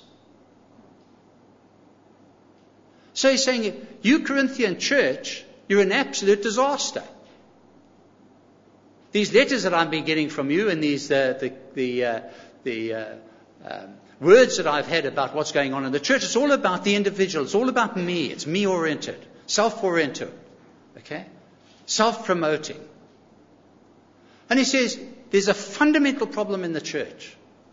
So he's saying, you Corinthian church, you're an absolute disaster. These letters that I've been getting from you and these uh, the the uh, the uh, um, words that I've had about what's going on in the church, it's all about the individual. It's all about me. It's me-oriented, self-oriented, okay, self-promoting. And he says there's a fundamental problem in the church.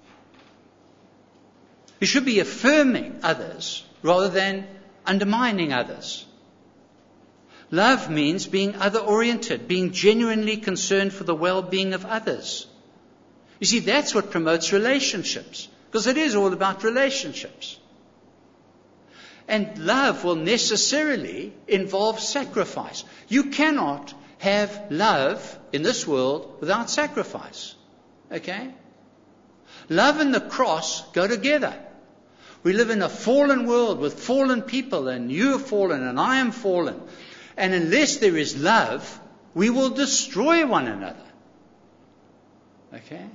You should be affirming others rather than undermining others. Love means being other-oriented, being genuinely concerned for the well-being of others. You see, that's what promotes relationships, because it is all about relationships. And love will necessarily involve sacrifice. You cannot have love in this world without sacrifice. Okay? Love and the cross go together. We live in a fallen world with fallen people, and you are fallen and I am fallen. And unless there is love, we will destroy one another. Okay?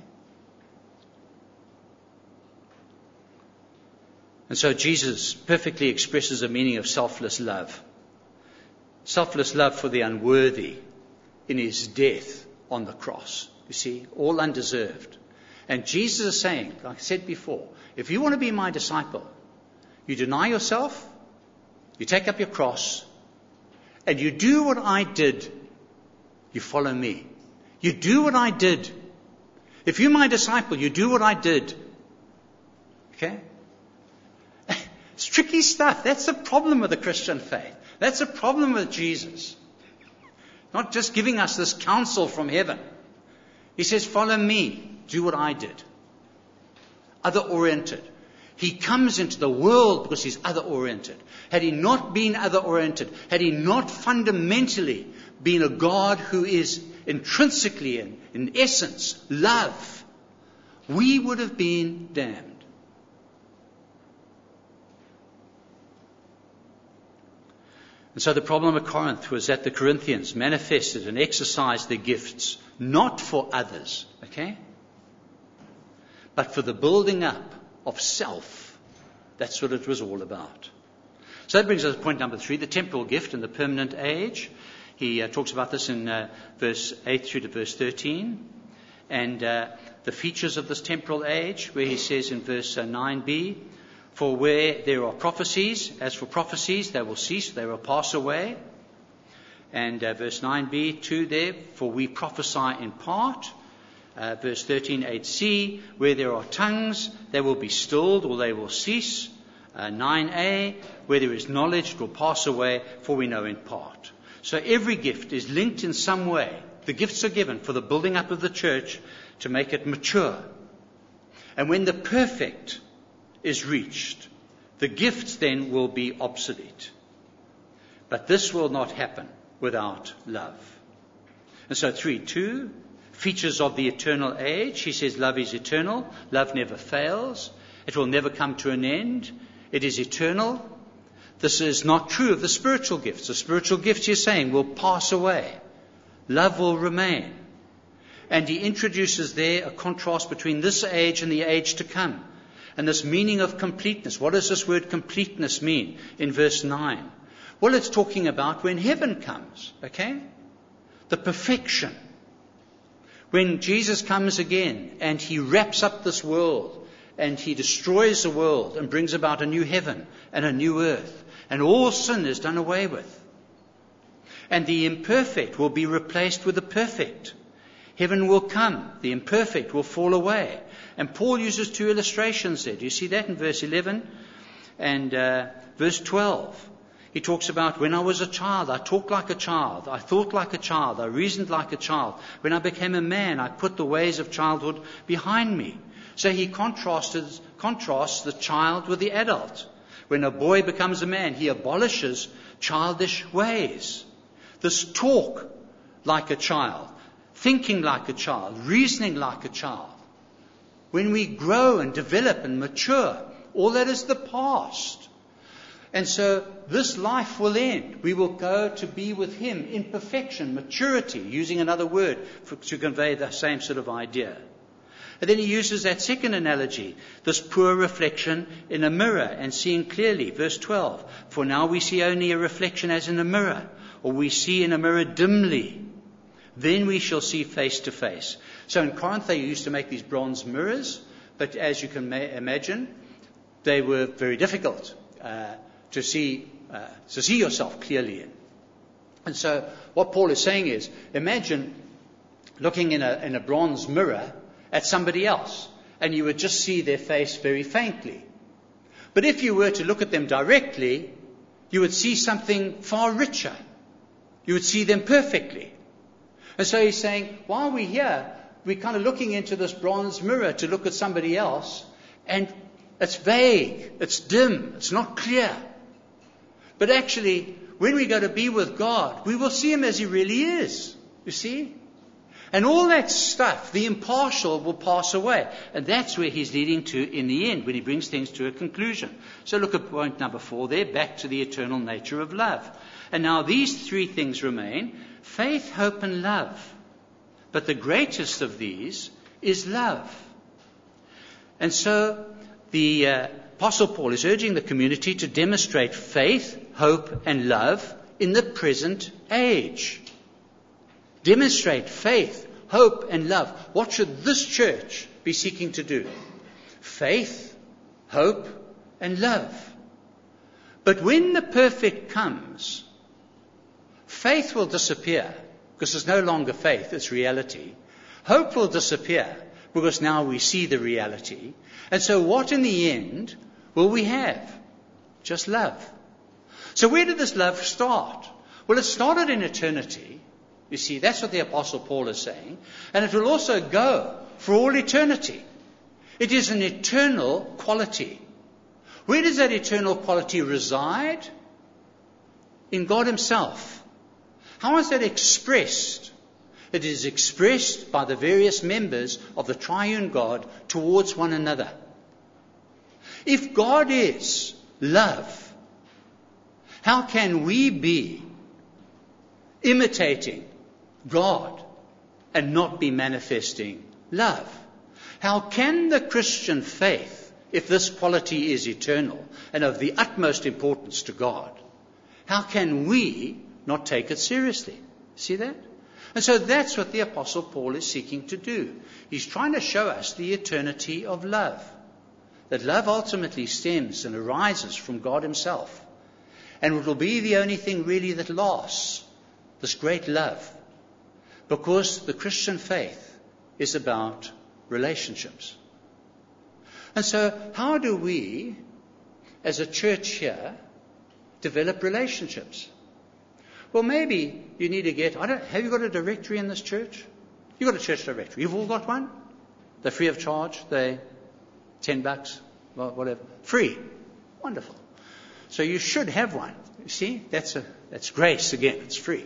And so Jesus perfectly expresses the meaning of selfless love. Selfless love for the unworthy in his death on the cross. You see, all undeserved. And Jesus is saying, like I said before, if you want to be my disciple, you deny yourself, you take up your cross, and you do what I did, you follow me. You do what I did. If you're my disciple, you do what I did. Okay? It's tricky stuff. That's the problem with the Christian faith. That's the problem with Jesus. Not just giving us this counsel from heaven. He says, follow me. Do what I did. Other-oriented. He comes into the world because he's other-oriented. Had he not been other-oriented, had he not fundamentally been a God who is intrinsically and in essence love, we would have been damned. And so the problem at Corinth was that the Corinthians manifested and exercised their gifts not for others, okay, but for the building up of self. That's what it was all about. So that brings us to point number three, the temporal gift and the permanent age. He uh, talks about this in uh, verse eight through to verse thirteen. And uh, the features of this temporal age, where he says in verse uh, nine b, for where there are prophecies, as for prophecies, they will cease, they will pass away. And uh, verse nine b, two there, for we prophesy in part. Uh, verse thirteen, eight c, where there are tongues, they will be stilled or they will cease. Uh, nine a, where there is knowledge, it will pass away, for we know in part. So every gift is linked in some way. The gifts are given for the building up of the church to make it mature. And when the perfect is reached, the gifts then will be obsolete. But this will not happen without love. And so three two, features of the eternal age. He says love is eternal. Love never fails. It will never come to an end. It is eternal. This is not true of the spiritual gifts. The spiritual gifts, he's saying, will pass away. Love will remain. And he introduces there a contrast between this age and the age to come. And this meaning of completeness. What does this word completeness mean in verse nine? Well, it's talking about when heaven comes, okay? The perfection. When Jesus comes again and he wraps up this world and he destroys the world and brings about a new heaven and a new earth, and all sin is done away with. And the imperfect will be replaced with the perfect. Heaven will come, the imperfect will fall away. And Paul uses two illustrations there. Do you see that in verse eleven and uh, verse twelve? He talks about, when I was a child, I talked like a child, I thought like a child, I reasoned like a child. When I became a man, I put the ways of childhood behind me. So he contrasted, contrasts the child with the adult. When a boy becomes a man, he abolishes childish ways. This talk like a child, thinking like a child, reasoning like a child. When we grow and develop and mature, all that is the past. And so this life will end. We will go to be with him in perfection, maturity, using another word for, to convey the same sort of idea. And then he uses that second analogy, this poor reflection in a mirror and seeing clearly. Verse twelve, for now we see only a reflection as in a mirror, or we see in a mirror dimly. Then we shall see face to face. So in Corinth they used to make these bronze mirrors, but as you can ma- imagine, they were very difficult uh, to see uh, to see yourself clearly in. And so what Paul is saying is, imagine looking in a in a bronze mirror at somebody else, and you would just see their face very faintly. But if you were to look at them directly, you would see something far richer. You would see them perfectly. And so he's saying, while we're here, we're kind of looking into this bronze mirror to look at somebody else, and it's vague, it's dim, it's not clear. But actually, when we go to be with God, we will see him as he really is, you see? And all that stuff, the impartial, will pass away. And that's where he's leading to in the end, when he brings things to a conclusion. So look at point number four there, back to the eternal nature of love. And now these three things remain: faith, hope, and love. But the greatest of these is love. And so the uh, Apostle Paul is urging the community to demonstrate faith, hope, and love in the present age. Demonstrate faith, hope, and love. What should this church be seeking to do? Faith, hope, and love. But when the perfect comes, faith will disappear, because there's no longer faith, it's reality. Hope will disappear, because now we see the reality. And so what in the end will we have? Just love. So where did this love start? Well, it started in eternity. You see, that's what the Apostle Paul is saying. And it will also go for all eternity. It is an eternal quality. Where does that eternal quality reside? In God himself. How is that expressed? It is expressed by the various members of the triune God towards one another. If God is love, how can we be imitating God and not be manifesting love? How can the Christian faith, if this quality is eternal and of the utmost importance to God, how can we not take it seriously? See that? And so that's what the Apostle Paul is seeking to do. He's trying to show us the eternity of love. That love ultimately stems and arises from God himself. And it will be the only thing really that lasts, this great love. Because the Christian faith is about relationships. And so how do we, as a church here, develop relationships? Well, maybe you need to get, I don't, have you got a directory in this church? You've got a church directory. You've all got one? They're free of charge. They're ten bucks, whatever. Free. Wonderful. So you should have one. You see, that's a, that's grace again. It's free.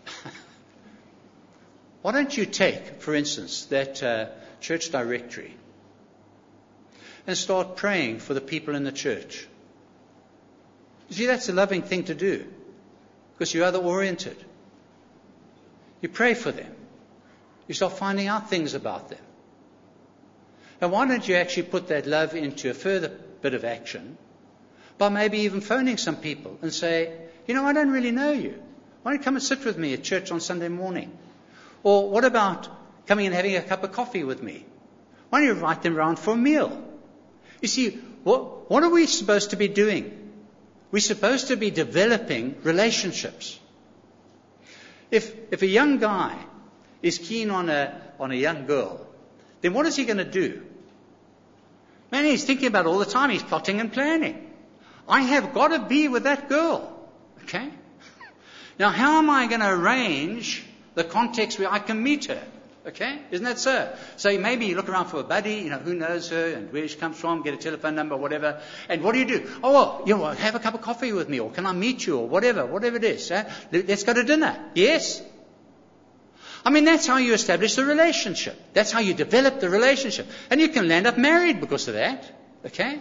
Why don't you take, for instance, that uh, church directory and start praying for the people in the church? You see, that's a loving thing to do because you're other-oriented. You pray for them. You start finding out things about them. And why don't you actually put that love into a further bit of action by maybe even phoning some people and say, you know, I don't really know you. Why don't you come and sit with me at church on Sunday morning? Or what about coming and having a cup of coffee with me? Why don't you invite them around for a meal? You see, what, what are we supposed to be doing? We're supposed to be developing relationships. If, if a young guy is keen on a, on a young girl, then what is he going to do? Man, he's thinking about it all the time. He's plotting and planning. I have got to be with that girl. Okay? Now, how am I going to arrange the context where I can meet her? Okay? Isn't that so? So maybe you look around for a buddy, you know, who knows her and where she comes from, get a telephone number, whatever. And what do you do? Oh, well, you know, have a cup of coffee with me, or can I meet you, or whatever, whatever it is. Eh? Let's go to dinner. Yes? I mean, that's how you establish the relationship. That's how you develop the relationship. And you can land up married because of that. Okay?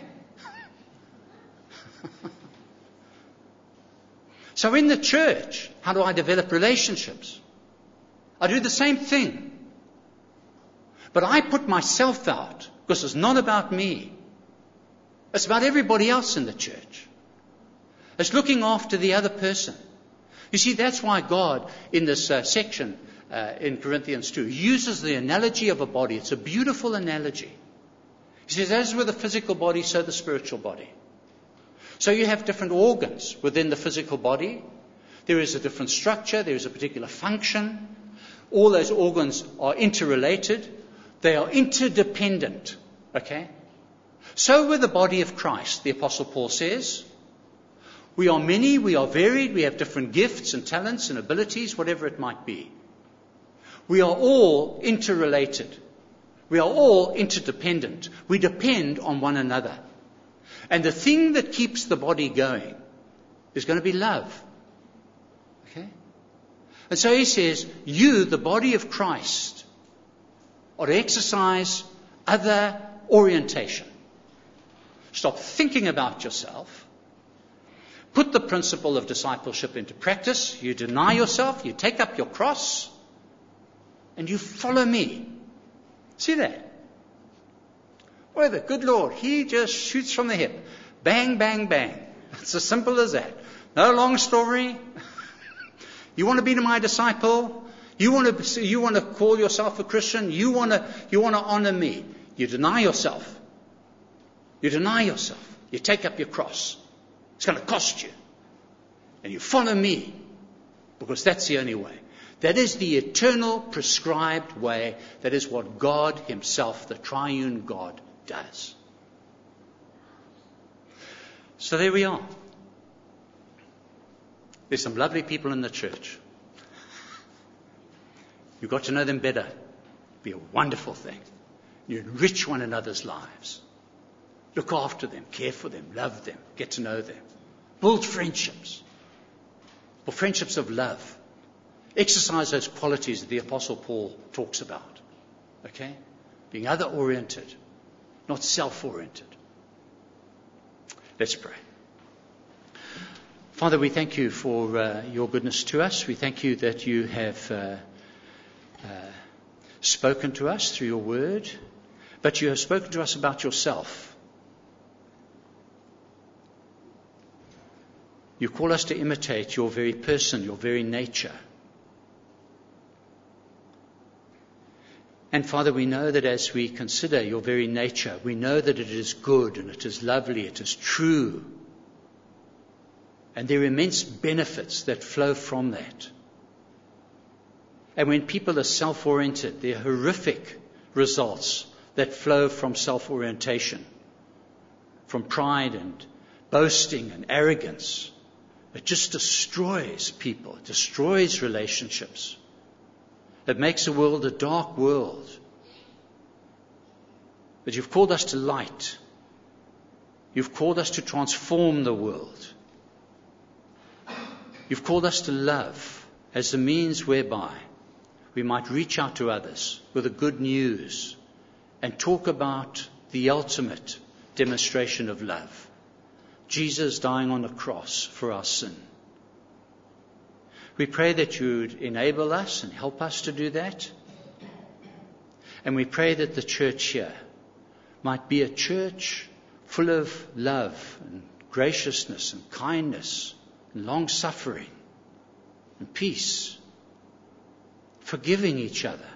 So in the church, how do I develop relationships? I do the same thing. But I put myself out because it's not about me. It's about everybody else in the church. It's looking after the other person. You see, that's why God, in this uh, section uh, in Corinthians two, uses the analogy of a body. It's a beautiful analogy. He says, as with the physical body, so the spiritual body. So you have different organs within the physical body. There is a different structure. There is a particular function. All those organs are interrelated. They are interdependent. Okay? So with the body of Christ, the Apostle Paul says, we are many, we are varied, we have different gifts and talents and abilities, whatever it might be. We are all interrelated. We are all interdependent. We depend on one another. And the thing that keeps the body going is going to be love. Okay? And so he says, you, the body of Christ, are to exercise other orientation. Stop thinking about yourself. Put the principle of discipleship into practice. You deny yourself, you take up your cross, and you follow me. See that? Well, the good Lord, he just shoots from the hip. Bang, bang, bang. It's as simple as that. No long story. You want to be my disciple? You want to, you want to call yourself a Christian? You want to, you want to honor me? You deny yourself. You deny yourself. You take up your cross. It's going to cost you. And you follow me. Because that's the only way. That is the eternal prescribed way. That is what God himself, the triune God, does. So there we are. There's some lovely people in the church. You've got to know them better. It'll be a wonderful thing. You enrich one another's lives. Look after them, care for them, love them, get to know them. Build friendships. Or friendships of love. Exercise those qualities that the Apostle Paul talks about. Okay? Being other-oriented, not self-oriented. Let's pray. Father, we thank you for uh, your goodness to us. We thank you that you have uh, uh, spoken to us through your word, but you have spoken to us about yourself. You call us to imitate your very person, your very nature. And Father, we know that as we consider your very nature, we know that it is good and it is lovely, it is true. And there are immense benefits that flow from that. And when people are self-oriented, there are horrific results that flow from self-orientation, from pride and boasting and arrogance. It just destroys people, it destroys relationships. It makes the world a dark world. But you've called us to light. You've called us to transform the world. You've called us to love as the means whereby we might reach out to others with the good news and talk about the ultimate demonstration of love. Jesus dying on the cross for our sin. We pray that you would enable us and help us to do that. And we pray that the church here might be a church full of love and graciousness and kindness and long-suffering and peace, forgiving each other.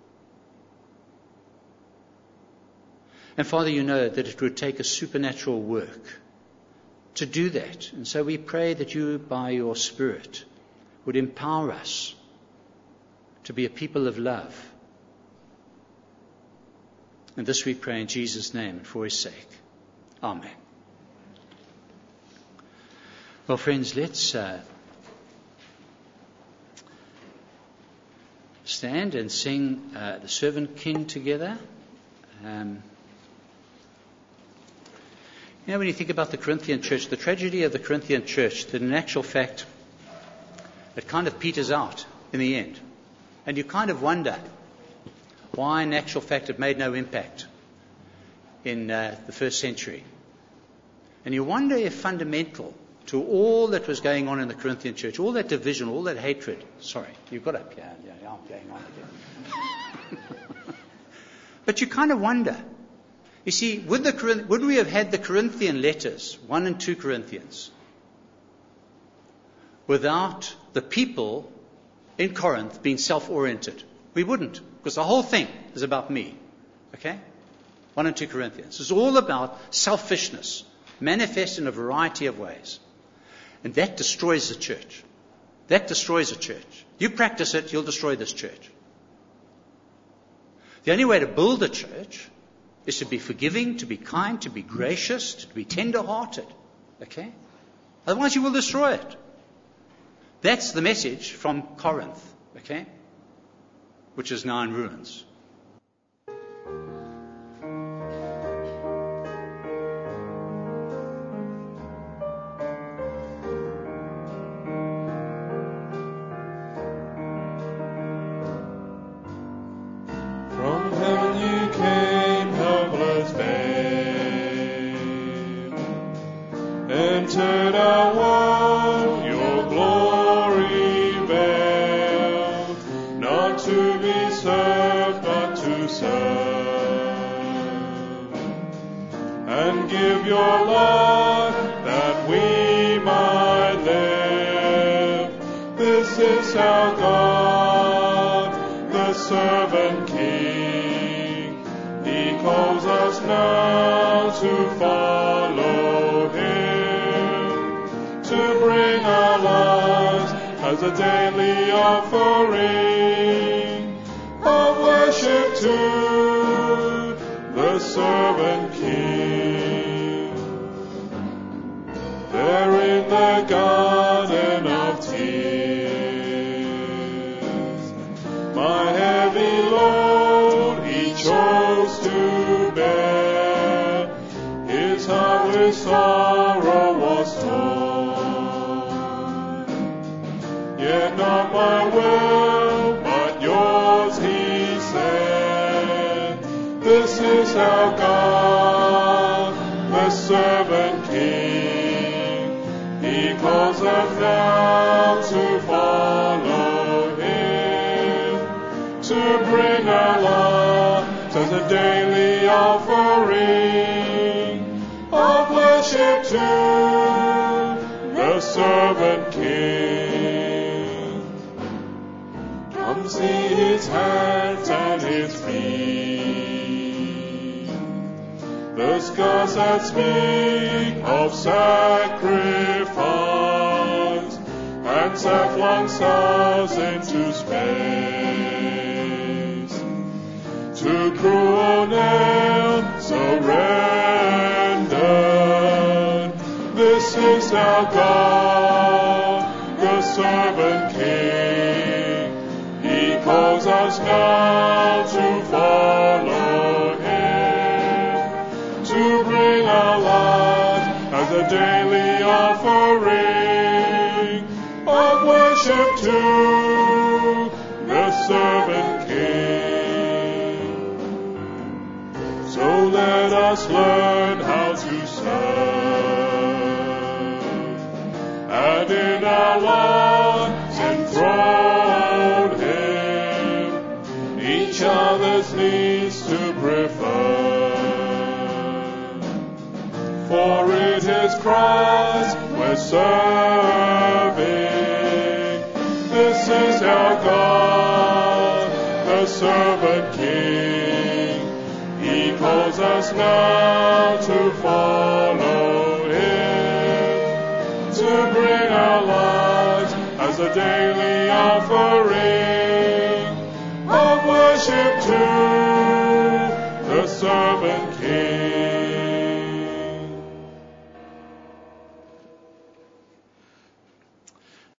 And Father, you know that it would take a supernatural work to do that. And so we pray that you, by your Spirit, would empower us to be a people of love. And this we pray in Jesus' name and for his sake. Amen. Well, friends, let's uh, stand and sing uh, the Servant King together. Um, you know, when you think about the Corinthian church, the tragedy of the Corinthian church, that in actual fact, it kind of peters out in the end. And you kind of wonder why, in actual fact, it made no impact in uh, the first century. And you wonder if fundamental to all that was going on in the Corinthian church, all that division, all that hatred. Sorry, you've got up here. Yeah, yeah, I'm going on again. But you kind of wonder. You see, would, the, would we have had the Corinthian letters, one and two Corinthians, without the people in Corinth being self-oriented? We wouldn't, because the whole thing is about me. Okay? One and two Corinthians. It's all about selfishness, manifest in a variety of ways. And that destroys the church. That destroys a church. You practice it, you'll destroy this church. The only way to build a church is to be forgiving, to be kind, to be gracious, to be tender-hearted. Okay? Otherwise you will destroy it. That's the message from Corinth. Okay? Which is now in ruins. As a daily offering of worship to the Servant King. There in the Garden of Tears, my heavy load he chose to bear. His heart with sorrow was torn. Yet not my will, but yours, he said. This is how God, the Servant King, he calls us now to follow him, to bring our lives as a daily offering of worship to the Servant King. Come see his hands and his feet, the scars that speak of sacrifice, and saffron stars into space, to cruel nail surrendered. This is our God, the servant King. He calls us now to follow Him, to bring our lives as a daily offering of worship to the servant King. So let us learn how to serve, and in our lives enthrone Him, each other's needs to prefer. For it is Christ we're serving. This is our God, the servant King. He calls us now to follow Him, to bring our lives as a daily offering of worship to the servant King.